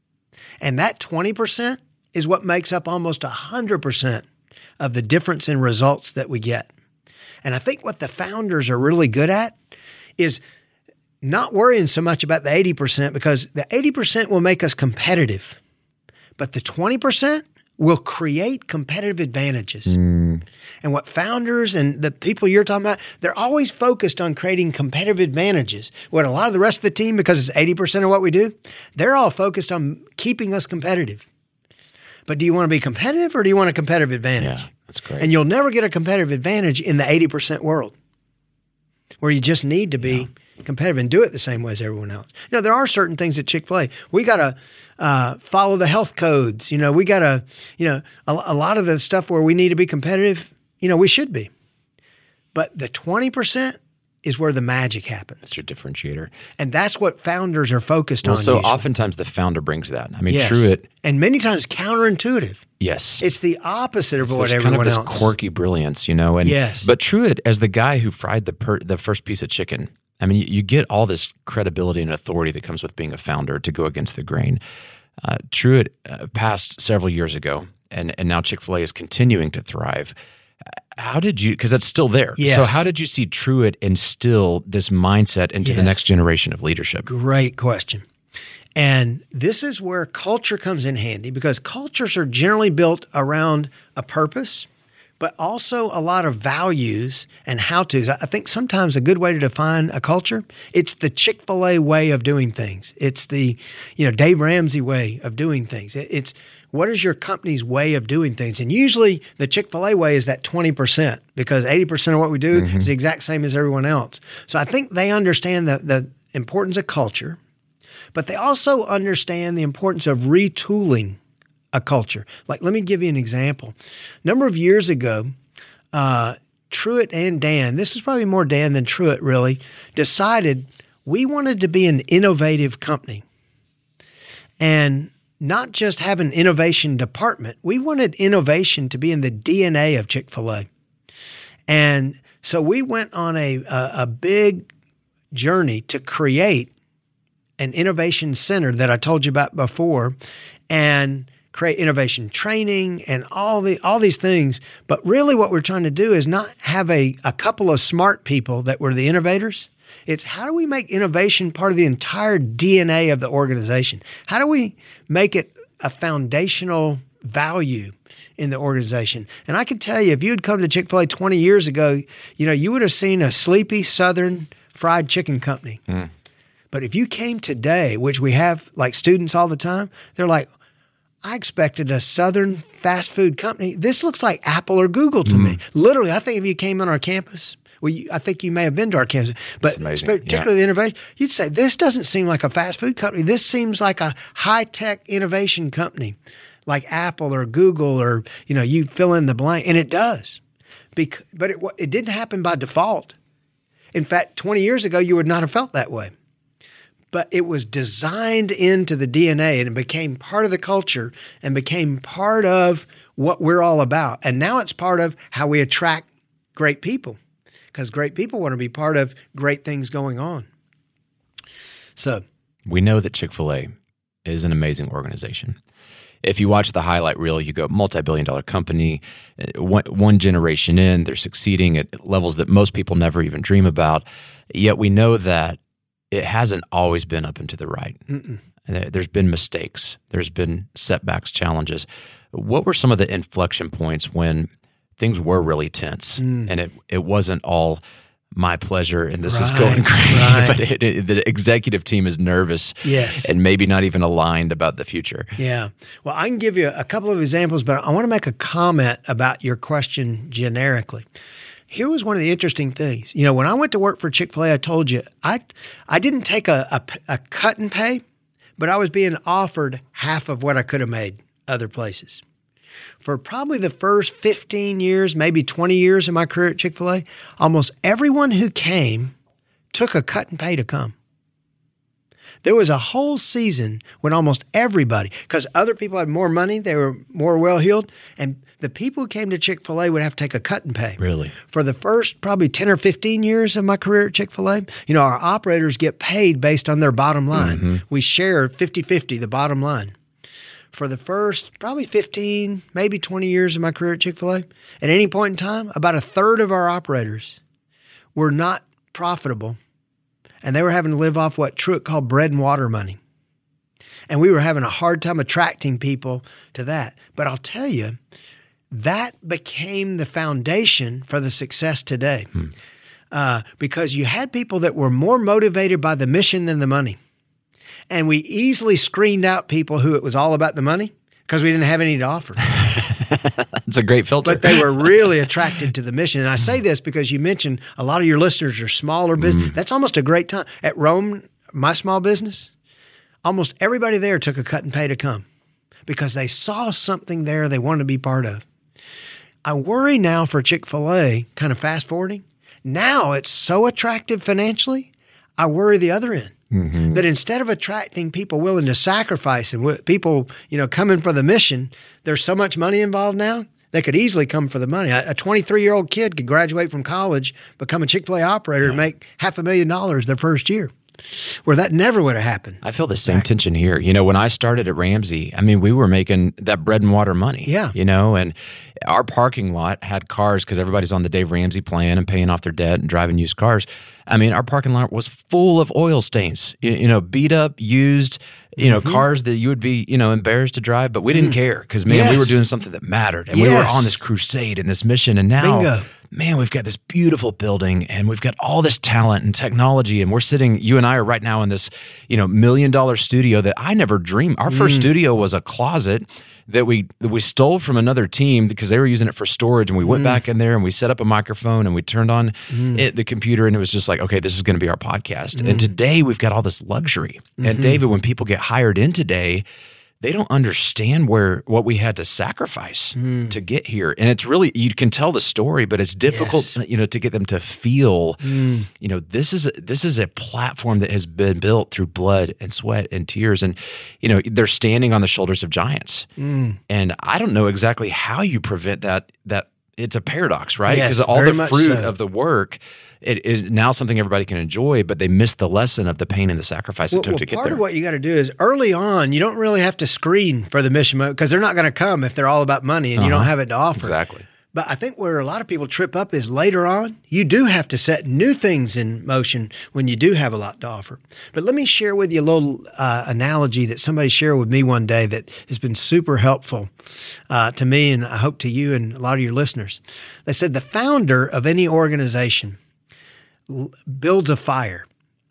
And that twenty percent is what makes up almost one hundred percent of the difference in results that we get. And I think what the founders are really good at is not worrying so much about the eighty percent, because the eighty percent will make us competitive, but the twenty percent will create competitive advantages. Mm. And what founders and the people you're talking about, they're always focused on creating competitive advantages. What a lot of the rest of the team, because it's eighty percent of what we do, they're all focused on keeping us competitive. But do you want to be competitive, or do you want a competitive advantage? Yeah, that's great. And you'll never get a competitive advantage in the eighty percent world, where you just need to be yeah. competitive and do it the same way as everyone else. You know, there are certain things at Chick-fil-A. We got to uh, follow the health codes. You know, we got to, you know, a, a lot of the stuff where we need to be competitive, you know, we should be. But the twenty percent is where the magic happens. That's your differentiator. And that's what founders are focused well, on. So usually. oftentimes the founder brings that. I mean, Yes. Truett. And many times counterintuitive. Yes. It's the opposite of So what there's everyone kind of this else. quirky brilliance, you know. And Yes. But Truett, as the guy who fried the per, the first piece of chicken, I mean, you, you get all this credibility and authority that comes with being a founder to go against the grain. Uh, Truett uh, passed several years ago, and and now Chick-fil-A is continuing to thrive. How did you, because that's still there. Yes. So how did you see Truett instill this mindset into the Yes. next generation of leadership? Great question. And this is where culture comes in handy, because cultures are generally built around a purpose, but also a lot of values and how-tos. I think sometimes a good way to define a culture, it's the Chick-fil-A way of doing things. It's the, you know, Dave Ramsey way of doing things. It, it's what is your company's way of doing things? And usually the Chick-fil-A way is that twenty percent, because eighty percent of what we do Mm-hmm. is the exact same as everyone else. So I think they understand the, the importance of culture, but they also understand the importance of retooling a culture. Like, let me give you an example. A number of years ago, uh, Truett and Dan, this is probably more Dan than Truett really, decided we wanted to be an innovative company. And not just have an innovation department. We wanted innovation to be in the D N A of Chick-fil-A. And so we went on a, a, a big journey to create an innovation center that I told you about before, and create innovation training and all the all these things. But really what we're trying to do is not have a, a couple of smart people that were the innovators. It's how do we make innovation part of the entire D N A of the organization? How do we make it a foundational value in the organization? And I can tell you, if you had come to Chick-fil-A twenty years ago, you know, you would have seen a sleepy Southern fried chicken company. Mm. But if you came today, which we have like students all the time, they're like, I expected a Southern fast food company. This looks like Apple or Google to mm. me. Literally, I think if you came on our campus, Well, you, I think you may have been to our campus, but amazing. particularly Yeah. the innovation, you'd say, this doesn't seem like a fast food company. This seems like a high-tech innovation company like Apple or Google or, you know, you fill in the blank. And it does. Bec- but it, it didn't happen by default. In fact, twenty years ago, you would not have felt that way. But it was designed into the D N A and it became part of the culture and became part of what we're all about. And now it's part of how we attract great people because great people want to be part of great things going on. So we know that Chick-fil-A is an amazing organization. If you watch the highlight reel, you go multi-billion dollar company, one, one generation in, they're succeeding at levels that most people never even dream about. Yet we know that it hasn't always been up and to the right. Mm-mm. There's been mistakes. There's been setbacks, challenges. What were some of the inflection points when things were really tense mm. and it, it wasn't all my pleasure and this right, is going great, right. but it, it, the executive team is nervous yes. and maybe not even aligned about the future? Yeah. Well, I can give you a couple of examples, but I want to make a comment about your question generically. Here was one of the interesting things. You know, when I went to work for Chick-fil-A, I told you, I I didn't take a, a, a cut and pay, but I was being offered half of what I could have made other places. For probably the first fifteen years, maybe twenty years of my career at Chick-fil-A, almost everyone who came took a cut and pay to come. There was a whole season when almost everybody, because other people had more money, they were more well-heeled, and the people who came to Chick-fil-A would have to take a cut and pay. Really? For the first probably ten or fifteen years of my career at Chick-fil-A, you know, our operators get paid based on their bottom line. Mm-hmm. We share fifty-fifty, the bottom line. For the first probably fifteen, maybe twenty years of my career at Chick-fil-A, at any point in time, about a third of our operators were not profitable, and they were having to live off what Truett called bread and water money. And we were having a hard time attracting people to that. But I'll tell you, that became the foundation for the success today. Hmm. Uh, because you had people that were more motivated by the mission than the money. And we easily screened out people who it was all about the money because we didn't have any to offer. That's a great filter. But they were really attracted to the mission. And I say this because you mentioned a lot of your listeners are smaller business. Mm. That's almost a great time. At Rome, my small business, almost everybody there took a cut and pay to come because they saw something there they wanted to be part of. I worry now for Chick-fil-A, kind of fast forwarding. Now it's so attractive financially, I worry the other end. Mm-hmm. That instead of attracting people willing to sacrifice and w- people, you know, coming for the mission, there's so much money involved now, they could easily come for the money. A twenty-three-year-old kid could graduate from college, become a Chick-fil-A operator, yeah. and make half a million dollars their first year, where that never would have happened. I feel the same back. tension here. You know, when I started at Ramsey, I mean, we were making that bread and water money. Yeah. You know, and our parking lot had cars because everybody's on the Dave Ramsey plan and paying off their debt and driving used cars. I mean, our parking lot was full of oil stains, you, you know, beat up, used, you know, mm-hmm. cars that you would be, you know, embarrassed to drive, but we didn't mm. care because, man, yes. we were doing something that mattered. And yes. we were on this crusade and this mission. And now, Bingo. man, we've got this beautiful building and we've got all this talent and technology. And we're sitting, you and I are right now in this, you know, million dollar studio that I never dreamed. Our first mm. studio was a closet that we that we stole from another team because they were using it for storage, and we went mm. back in there and we set up a microphone and we turned on mm. it, the computer, and it was just like, okay, this is going to be our podcast. Mm. And today we've got all this luxury. Mm-hmm. And David, when people get hired in today, they don't understand where what we had to sacrifice mm. to get here. And it's really, you can tell the story, but it's difficult, yes. you know, to get them to feel, mm. you know, this is a, this is a platform that has been built through blood and sweat and tears. And, you know, they're standing on the shoulders of giants. Mm. And I don't know exactly how you prevent that, that it's a paradox, right? Because yes, all the fruit so. of the work, it is now something everybody can enjoy, but they miss the lesson of the pain and the sacrifice well, it took well, to get part there. Part of what you got to do is early on, you don't really have to screen for the mission because they're not going to come if they're all about money and uh-huh. you don't have it to offer. Exactly. But I think where a lot of people trip up is later on, you do have to set new things in motion when you do have a lot to offer. But let me share with you a little uh, analogy that somebody shared with me one day that has been super helpful uh, to me, and I hope to you and a lot of your listeners. They said the founder of any organization l- builds a fire.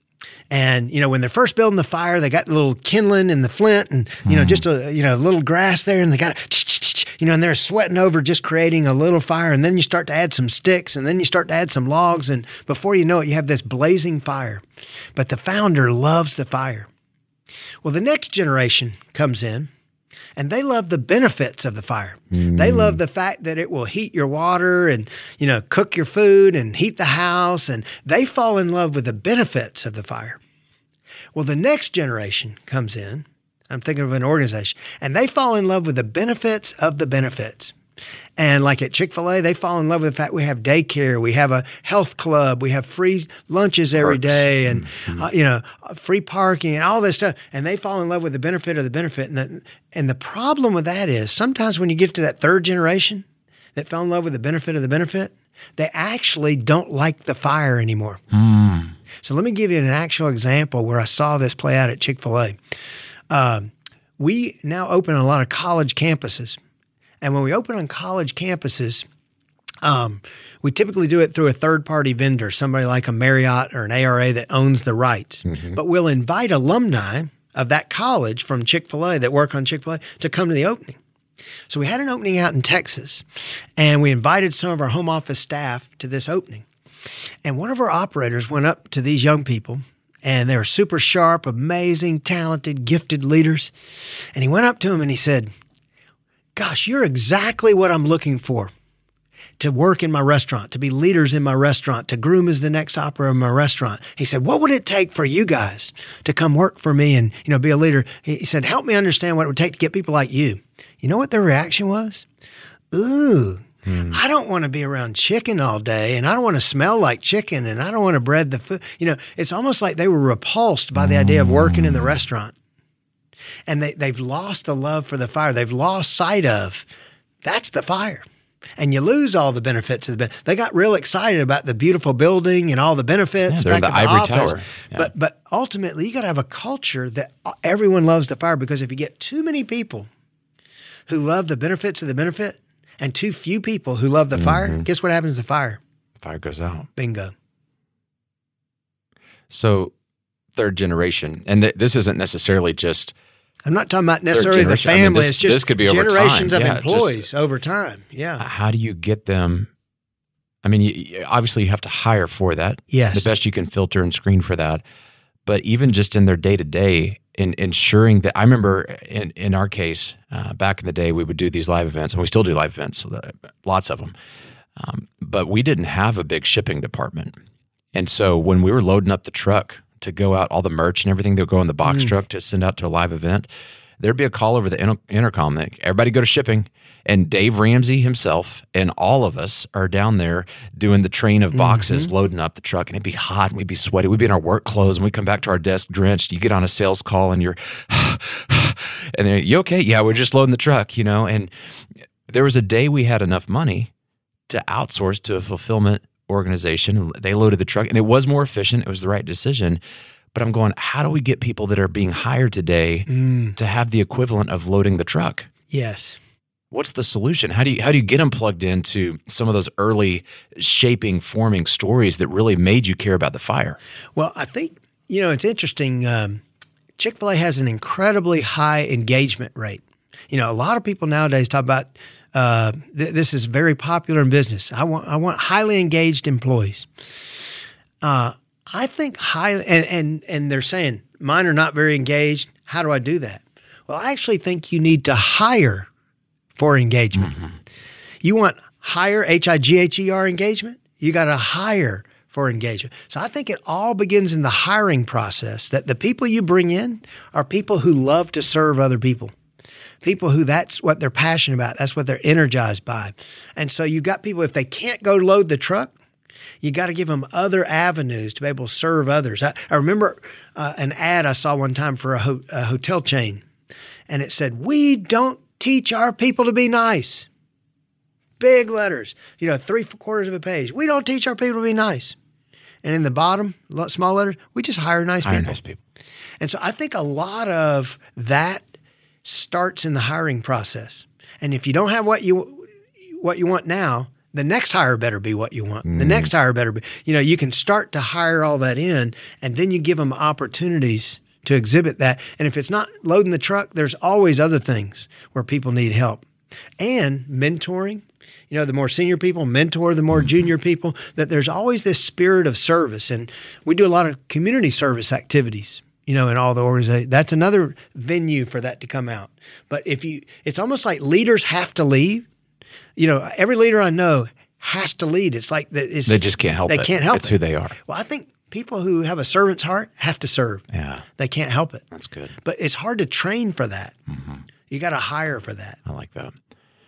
And, you know, when they're first building the fire, they got the little kindling and the flint and, you know, mm. just a, you know, little grass there, and they got to, you know, and they're sweating over just creating a little fire. And then you start to add some sticks, and then you start to add some logs. And before you know it, you have this blazing fire. But the founder loves the fire. Well, the next generation comes in, and they love the benefits of the fire. Mm. They love the fact that it will heat your water and, you know, cook your food and heat the house. And they fall in love with the benefits of the fire. Well, the next generation comes in. I'm thinking of an organization, and they fall in love with the benefits of the benefits. And like at Chick-fil-A, they fall in love with the fact we have daycare, we have a health club, we have free lunches every Parks. day, and Mm-hmm. uh, you know, free parking and all this stuff. And they fall in love with the benefit of the benefit. And the, and the problem with that is sometimes when you get to that third generation that fell in love with the benefit of the benefit, they actually don't like the fire anymore. Mm. So let me give you an actual example where I saw this play out at Chick-fil-A. Um, we now open a lot of college campuses. And when we open on college campuses, um, we typically do it through a third-party vendor, somebody like a Marriott or an A R A that owns the rights. Mm-hmm. But we'll invite alumni of that college from Chick-fil-A that work on Chick-fil-A to come to the opening. So we had an opening out in Texas, and we invited some of our home office staff to this opening. And one of our operators went up to these young people, and they were super sharp, amazing, talented, gifted leaders. And he went up to them and he said, "Gosh, you're exactly what I'm looking for to work in my restaurant, to be leaders in my restaurant, to groom as the next operator in my restaurant." He said, "What would it take for you guys to come work for me and, you know, be a leader?" He said, "Help me understand what it would take to get people like you." You know what their reaction was? Ooh, hmm. I don't want to be around chicken all day, and I don't want to smell like chicken, and I don't want to bread the food. You know, it's almost like they were repulsed by the idea of working in the restaurant. And they, they've lost the love for the fire. They've lost sight of, that's the fire. And you lose all the benefits of the benefits. They got real excited about the beautiful building and all the benefits. Yeah, they're back in the at ivory office. tower. Yeah. But, but ultimately, you got to have a culture that everyone loves the fire, because if you get too many people who love the benefits of the benefit and too few people who love the mm-hmm. fire, guess what happens to the fire? Fire goes out. Bingo. So third generation, and th- this isn't necessarily just I'm not talking about necessarily the family. I mean, this, it's just this could be generations over time. of yeah, employees just, over time. Yeah. How do you get them? I mean, you, obviously you have to hire for that. Yes. The best you can filter and screen for that. But even just in their day-to-day, in ensuring that, I remember in, in our case, uh, back in the day, we would do these live events, and we still do live events, so that, lots of them. Um, but we didn't have a big shipping department. And so when we were loading up the truck to go out, all the merch and everything that would go in the box mm. truck to send out to a live event, there'd be a call over the inter- intercom that everybody go to shipping. And Dave Ramsey himself and all of us are down there doing the train of boxes, mm-hmm. loading up the truck, and it'd be hot and we'd be sweaty. We'd be in our work clothes and we'd come back to our desk drenched. You get on a sales call and you're, and then, you okay? Yeah, we're just loading the truck, you know. And there was a day we had enough money to outsource to a fulfillment organization. They loaded the truck and it was more efficient. It was the right decision. But I'm going, how do we get people that are being hired today mm. to have the equivalent of loading the truck? Yes. What's the solution? How do you how do you get them plugged into some of those early shaping, forming stories that really made you care about the fire? Well, I think, you know, it's interesting. Um, Chick-fil-A has an incredibly high engagement rate. You know, a lot of people nowadays talk about uh, th- this is very popular in business. I want I want highly engaged employees. Uh, I think highly, and, and and they're saying mine are not very engaged. How do I do that? Well, I actually think you need to hire for engagement. Mm-hmm. You want higher, H I G H E R engagement? You got to hire for engagement. So I think it all begins in the hiring process, that the people you bring in are people who love to serve other people, people who that's what they're passionate about. That's what they're energized by. And so you've got people, if they can't go load the truck, you got to give them other avenues to be able to serve others. I, I remember uh, an ad I saw one time for a, ho- a hotel chain, and it said, "We don't teach our people to be nice." Big letters, you know, three quarters of a page. "We don't teach our people to be nice." And in the bottom, small letters, "We just hire nice hire people." Nice people. And so I think a lot of that starts in the hiring process. And if you don't have what you what you want now, the next hire better be what you want. Mm. The next hire better be, you know, you can start to hire all that in, and then you give them opportunities to exhibit that. And if it's not loading the truck, there's always other things where people need help. And mentoring, you know, the more senior people mentor the more junior people, that there's always this spirit of service. And we do a lot of community service activities, you know, in all the organizations. That's another venue for that to come out. But if you, it's almost like leaders have to lead. You know, every leader I know has to lead. It's like that. It's, They just can't help they it. They can't help it's it. It's who they are. Well, I think people who have a servant's heart have to serve. Yeah. They can't help it. That's good. But it's hard to train for that. Mm-hmm. You got to hire for that. I like that.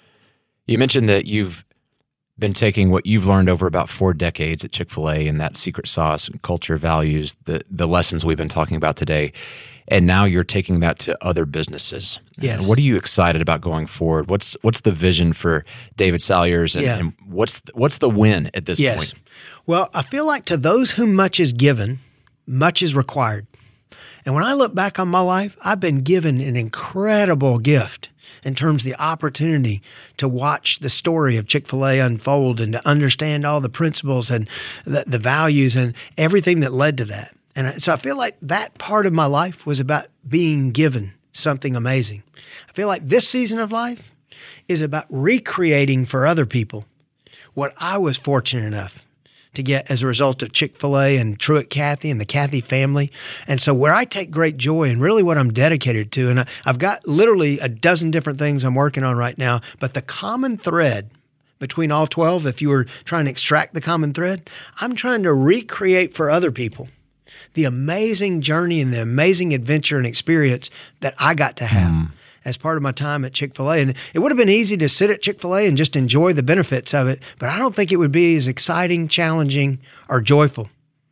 You mentioned that you've been taking what you've learned over about four decades at Chick-fil-A and that secret sauce and culture, values, the the lessons we've been talking about today, and now you're taking that to other businesses. Yes. Uh, what are you excited about going forward? What's what's the vision for David Salyers, and, Yeah. and what's what's the win at this Yes. point? Well, I feel like to those whom much is given, much is required. And when I look back on my life, I've been given an incredible gift in terms of the opportunity to watch the story of Chick-fil-A unfold and to understand all the principles and the, the values and everything that led to that. And so I feel like that part of my life was about being given something amazing. I feel like this season of life is about recreating for other people what I was fortunate enough to get as a result of Chick-fil-A and Truett Cathy and the Cathy family. And so where I take great joy and really what I'm dedicated to, and I, I've got literally a dozen different things I'm working on right now, but the common thread between all twelve, if you were trying to extract the common thread, I'm trying to recreate for other people the amazing journey and the amazing adventure and experience that I got to have. Mm. As part of my time at Chick-fil-A. And it would have been easy to sit at Chick-fil-A and just enjoy the benefits of it, but I don't think it would be as exciting, challenging, or joyful.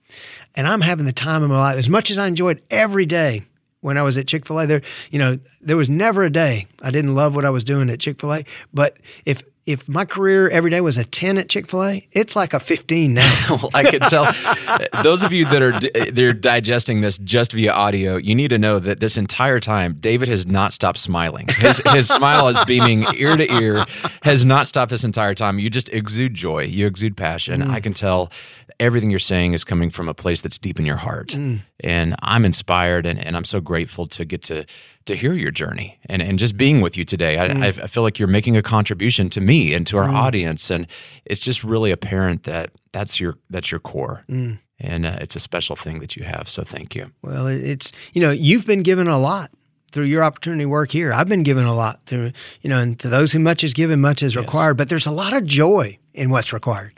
And I'm having the time of my life. As much as I enjoyed every day when I was at Chick-fil-A, there, you know, there was never a day I didn't love what I was doing at Chick-fil-A. But if if my career every day was a ten at Chick-fil-A, it's like a fifteen now. Well, I could tell. Those of you that are they're digesting this just via audio, you need to know that this entire time, David has not stopped smiling. His his smile is beaming ear to ear, has not stopped this entire time. You just exude joy. You exude passion. Mm. I can tell everything you're saying is coming from a place that's deep in your heart. Mm. And I'm inspired, and, and I'm so grateful to get to to hear your journey and, and just being with you today. I, mm. I feel like you're making a contribution to me and to our mm. audience, and it's just really apparent that that's your that's your core, mm. and uh, it's a special thing that you have. So thank you. Well, it's you know you've been given a lot through your opportunity to work here. I've been given a lot through you know, and to those who much is given, much is required. Yes. But there's a lot of joy in what's required.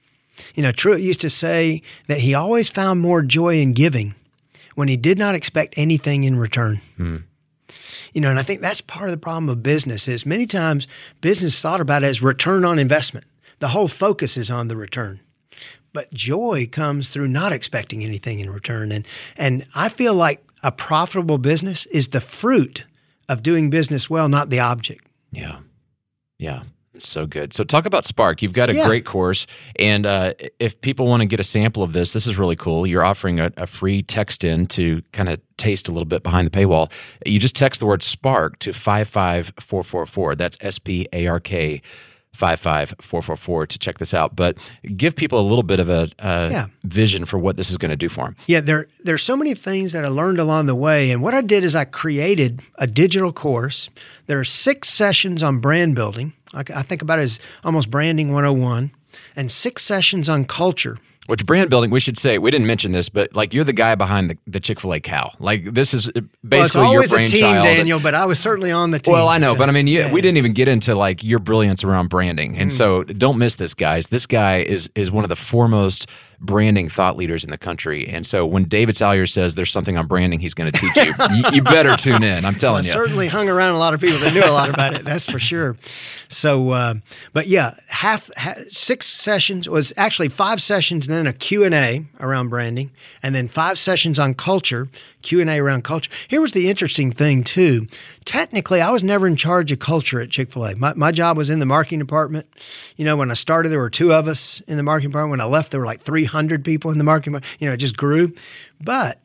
You know, Truett used to say that he always found more joy in giving when he did not expect anything in return. Mm. You know, and I think that's part of the problem of business is many times business thought about it as return on investment. The whole focus is on the return. But joy comes through not expecting anything in return. And and I feel like a profitable business is the fruit of doing business well, not the object. Yeah. Yeah. So good. So talk about Spark. You've got a yeah. great course. And uh, if people want to get a sample of this, this is really cool. You're offering a, a free text in to kind of taste a little bit behind the paywall. You just text the word Spark to five five four four four. That's S P A R K five five four four four to check this out. But give people a little bit of a, a yeah. vision for what this is going to do for them. Yeah, there there's so many things that I learned along the way. And what I did is I created a digital course. There are six sessions on brand building. I, I think about it as almost branding one oh one, and six sessions on culture. Which brand building, we should say, we didn't mention this, but like you're the guy behind the, the Chick-fil-A cow. Like this is basically well, your it's always brainchild. a team, Daniel, but I was certainly on the team. Well, I know, so, but I mean, you, yeah. we didn't even get into like your brilliance around branding. And mm. so don't miss this, guys. This guy is is one of the foremost branding thought leaders in the country. And so when David Salyers says there's something on branding he's going to teach you, you, you better tune in. I'm telling well, you. Certainly hung around a lot of people that knew a lot about it. That's for sure. So, uh, but yeah, half, half six sessions was actually five sessions, and then a Q and A around branding, and then five sessions on culture, Q and A around culture. Here was the interesting thing too. Technically, I was never in charge of culture at Chick-fil-A. My, my job was in the marketing department. You know, when I started, there were two of us in the marketing department. When I left, there were like three hundred people in the marketing department. You know, it just grew. But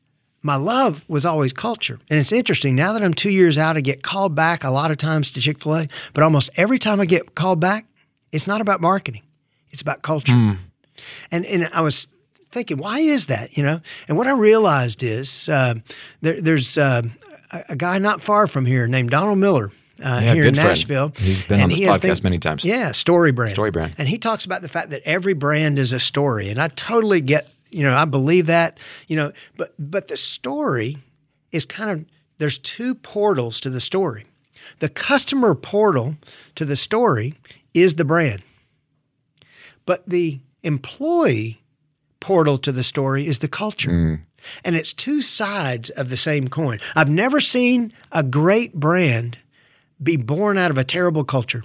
my love was always culture. And it's interesting, now that I'm two years out, I get called back a lot of times to Chick-fil-A, but almost every time I get called back, it's not about marketing. It's about culture. Mm. And and I was thinking, why is that, you know? And what I realized is uh, there, there's uh, a, a guy not far from here named Donald Miller. uh, Yeah, here good in friend. Nashville. He's been on And this he has podcast thing- many times. Yeah, Story Brand. Story Brand. And he talks about the fact that every brand is a story. And I totally get, you know, I believe that, you know, but but the story is kind of, there's two portals to the story. The customer portal to the story is the brand. But the employee portal to the story is the culture. Mm. And it's two sides of the same coin. I've never seen a great brand be born out of a terrible culture.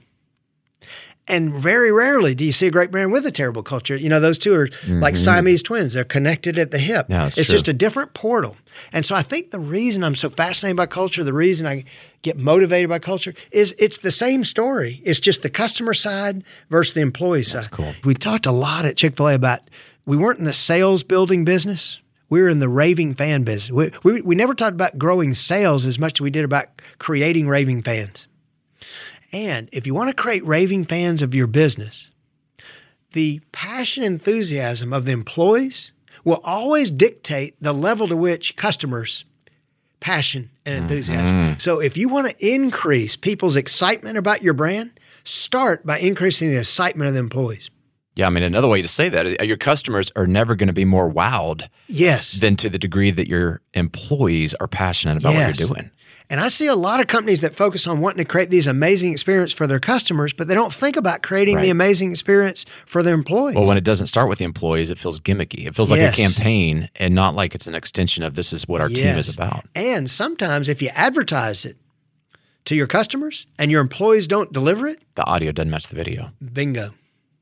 And very rarely do you see a great brand with a terrible culture. You know, those two are like Siamese twins. They're connected at the hip. Yeah, that's it's true. just a different portal. And so I think the reason I'm so fascinated by culture, the reason I get motivated by culture is it's the same story. It's just the customer side versus the employee side. That's cool. We talked a lot at Chick-fil-A about we weren't in the sales building business. We were in the raving fan business. We, we, we never talked about growing sales as much as we did about creating raving fans. And if you want to create raving fans of your business, the passion and enthusiasm of the employees will always dictate the level to which customers' passion and enthusiasm. Mm-hmm. So if you want to increase people's excitement about your brand, start by increasing the excitement of the employees. Yeah, I mean, another way to say that is your customers are never going to be more wowed Yes. than to the degree that your employees are passionate about Yes. what you're doing. And I see a lot of companies that focus on wanting to create these amazing experiences for their customers, but they don't think about creating Right. the amazing experience for their employees. Well, when it doesn't start with the employees, it feels gimmicky. It feels like Yes. a campaign and not like it's an extension of this is what our team Yes. is about. And sometimes if you advertise it to your customers and your employees don't deliver it, The audio doesn't match the video. bingo.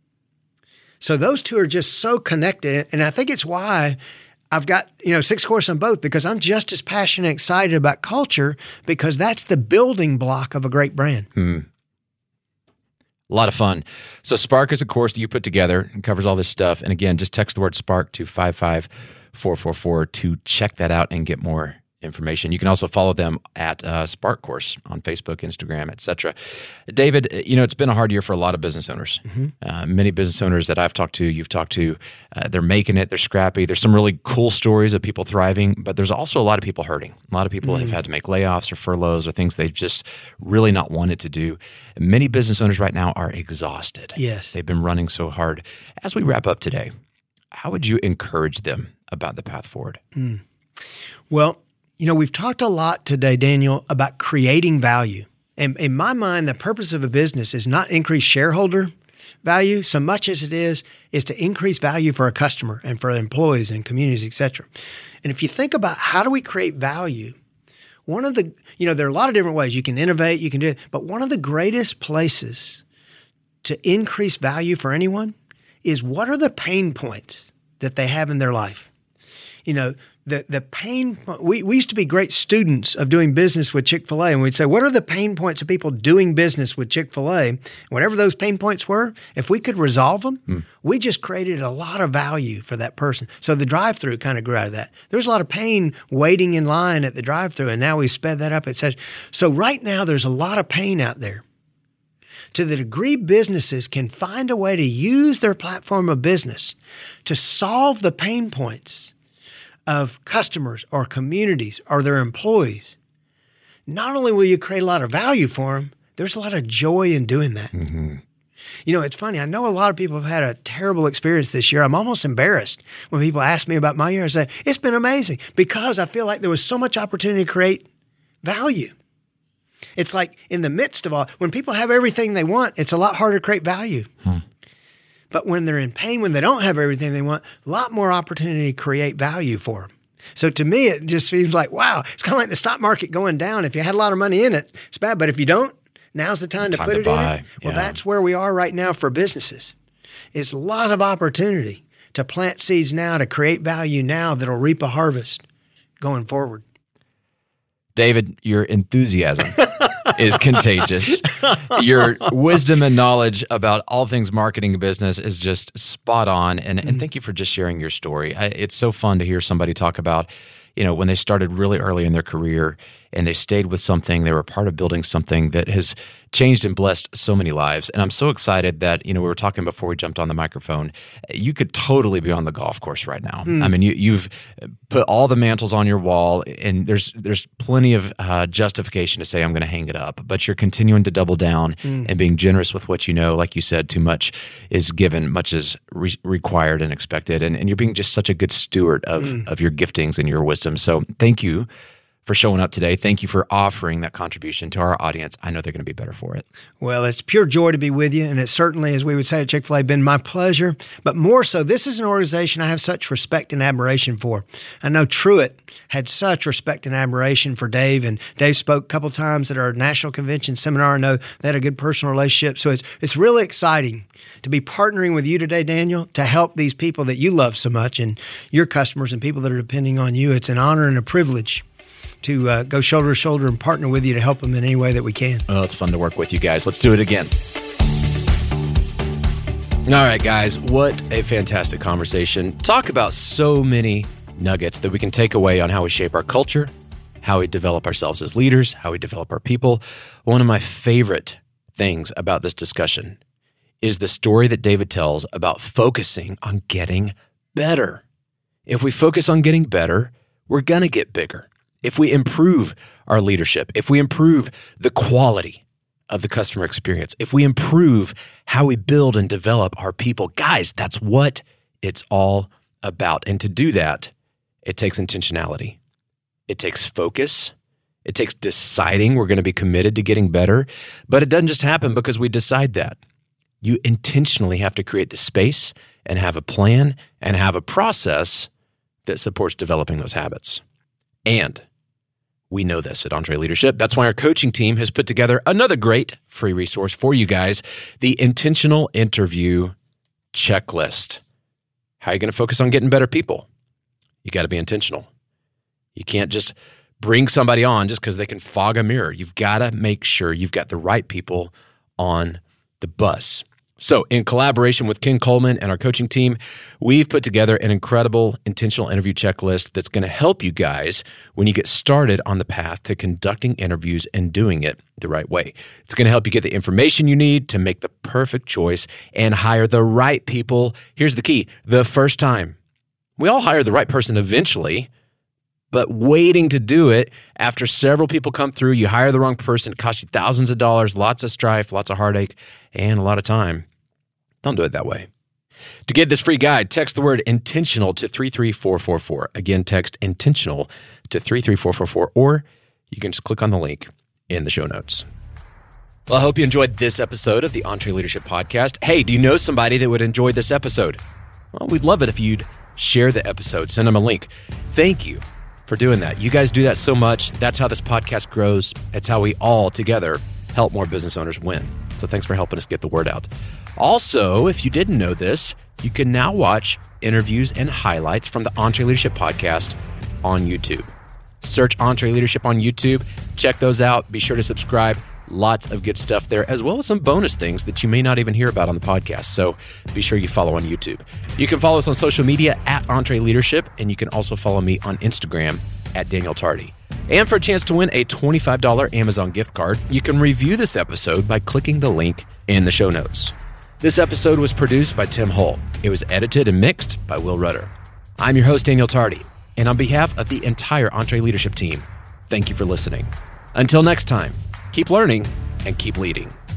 So those two are just so connected. And I think it's why I've got, you know, six course on both, because I'm just as passionate and excited about culture, because that's the building block of a great brand. Hmm. A lot of fun. So Spark is a course that you put together and covers all this stuff. And again, just text the word Spark to five five four four four to check that out and get more information. You can also follow them at uh, Spark Course on Facebook, Instagram, et cetera. David, you know, it's been a hard year for a lot of business owners. Mm-hmm. Uh, many business owners that I've talked to, you've talked to, uh, they're making it, they're scrappy. There's some really cool stories of people thriving, but there's also a lot of people hurting. A lot of people Mm-hmm. have had to make layoffs or furloughs or things they've just really not wanted to do. Many business owners right now are exhausted. Yes. They've been running so hard. As we wrap up today, how would you encourage them about the path forward? Well, you know, we've talked a lot today, Daniel, about creating value. And in my mind, the purpose of a business is not increase shareholder value so much as it is, is to increase value for a customer and for employees and communities, et cetera. And if you think about how do we create value, one of the, you know, there are a lot of different ways you can innovate, you can do it, but one of the greatest places to increase value for anyone is what are the pain points that they have in their life? You know, the the pain, we, we used to be great students of doing business with Chick-fil-A, and we'd say, what are the pain points of people doing business with Chick-fil-A? Whatever those pain points were, if we could resolve them, mm. we just created a lot of value for that person. So the drive-through kind of grew out of that. There's a lot of pain waiting in line at the drive-through, and now we sped that up, et cetera. So right now, there's a lot of pain out there. To the degree businesses can find a way to use their platform of business to solve the pain points of customers or communities or their employees, not only will you create a lot of value for them, there's a lot of joy in doing that. Mm-hmm. You know, it's funny. I know a lot of people have had a terrible experience this year. I'm almost embarrassed when people ask me about my year. I say, it's been amazing because I feel like there was so much opportunity to create value. It's like in the midst of all, when people have everything they want, it's a lot harder to create value. Hmm. But when they're in pain, when they don't have everything they want, a lot more opportunity to create value for them. So to me, it just seems like, wow, it's kind of like the stock market going down. If you had a lot of money in it, it's bad. But if you don't, now's the time, time to put to it buy. in it. Well, Yeah. that's where we are right now for businesses. It's a lot of opportunity to plant seeds now, to create value now that'll reap a harvest going forward. David, your enthusiasm is contagious. Your wisdom and knowledge about all things marketing and business is just spot on. And, and thank you for just sharing your story. I, it's so fun to hear somebody talk about, you know, when they started really early in their career and they stayed with something. They were part of building something that has changed and blessed so many lives. And I'm so excited that, you know, we were talking before we jumped on the microphone. You could totally be on the golf course right now. Mm. I mean, you, you've put all the mantles on your wall, and there's there's plenty of uh, justification to say, I'm going to hang it up. But you're continuing to double down mm. and being generous with what you know. Like you said, too much is given, much is re- required and expected. And, and you're being just such a good steward of, mm. of your giftings and your wisdom. So thank you for showing up today. Thank you for offering that contribution to our audience. I know they're going to be better for it. Well, it's pure joy to be with you. And it's certainly, as we would say at Chick-fil-A, been my pleasure. But more so, this is an organization I have such respect and admiration for. I know Truett had such respect and admiration for Dave. And Dave spoke a couple times at our national convention seminar. I know they had a good personal relationship. So it's it's really exciting to be partnering with you today, Daniel, to help these people that you love so much and your customers and people that are depending on you. It's an honor and a privilege to uh, go shoulder to shoulder and partner with you to help them in any way that we can. Oh, it's fun to work with you guys. Let's do it again. All right, guys, what a fantastic conversation. Talk about so many nuggets that we can take away on how we shape our culture, how we develop ourselves as leaders, how we develop our people. One of my favorite things about this discussion is the story that David tells about focusing on getting better. If we focus on getting better, we're going to get bigger. If we improve our leadership, if we improve the quality of the customer experience, if we improve how we build and develop our people, guys, that's what it's all about. And to do that, it takes intentionality. It takes focus. It takes deciding we're going to be committed to getting better. But it doesn't just happen because we decide that. You intentionally have to create the space and have a plan and have a process that supports developing those habits. And we know this at EntreLeadership. That's why our coaching team has put together another great free resource for you guys, the Intentional Interview Checklist. How are you going to focus on getting better people? You got to be intentional. You can't just bring somebody on just because they can fog a mirror. You've got to make sure you've got the right people on the bus. So in collaboration with Ken Coleman and our coaching team, we've put together an incredible intentional interview checklist that's going to help you guys when you get started on the path to conducting interviews and doing it the right way. It's going to help you get the information you need to make the perfect choice and hire the right people. Here's the key: the first time. We all hire the right person eventually, but waiting to do it after several people come through, you hire the wrong person, it costs you thousands of dollars, lots of strife, lots of heartache, and a lot of time. Don't do it that way. To get this free guide, text the word intentional to three three four four four. Again, text intentional to three three four four four, or you can just click on the link in the show notes. Well, I hope you enjoyed this episode of the EntreLeadership Podcast. Hey, do you know somebody that would enjoy this episode? Well, we'd love it if you'd share the episode, send them a link. Thank you for doing that. You guys do that so much. That's how this podcast grows. It's how we all together help more business owners win. So thanks for helping us get the word out. Also, if you didn't know this, you can now watch interviews and highlights from the EntreLeadership Podcast on YouTube. Search EntreLeadership on YouTube. Check those out. Be sure to subscribe. Lots of good stuff there, as well as some bonus things that you may not even hear about on the podcast. So be sure you follow on YouTube. You can follow us on social media at EntreLeadership, and you can also follow me on Instagram at Daniel Tardy. And for a chance to win a twenty-five dollars Amazon gift card, you can review this episode by clicking the link in the show notes. This episode was produced by Tim Hull. It was edited and mixed by Will Rudder. I'm your host, Daniel Tardy, and on behalf of the entire EntreLeadership team, thank you for listening. Until next time, keep learning and keep leading.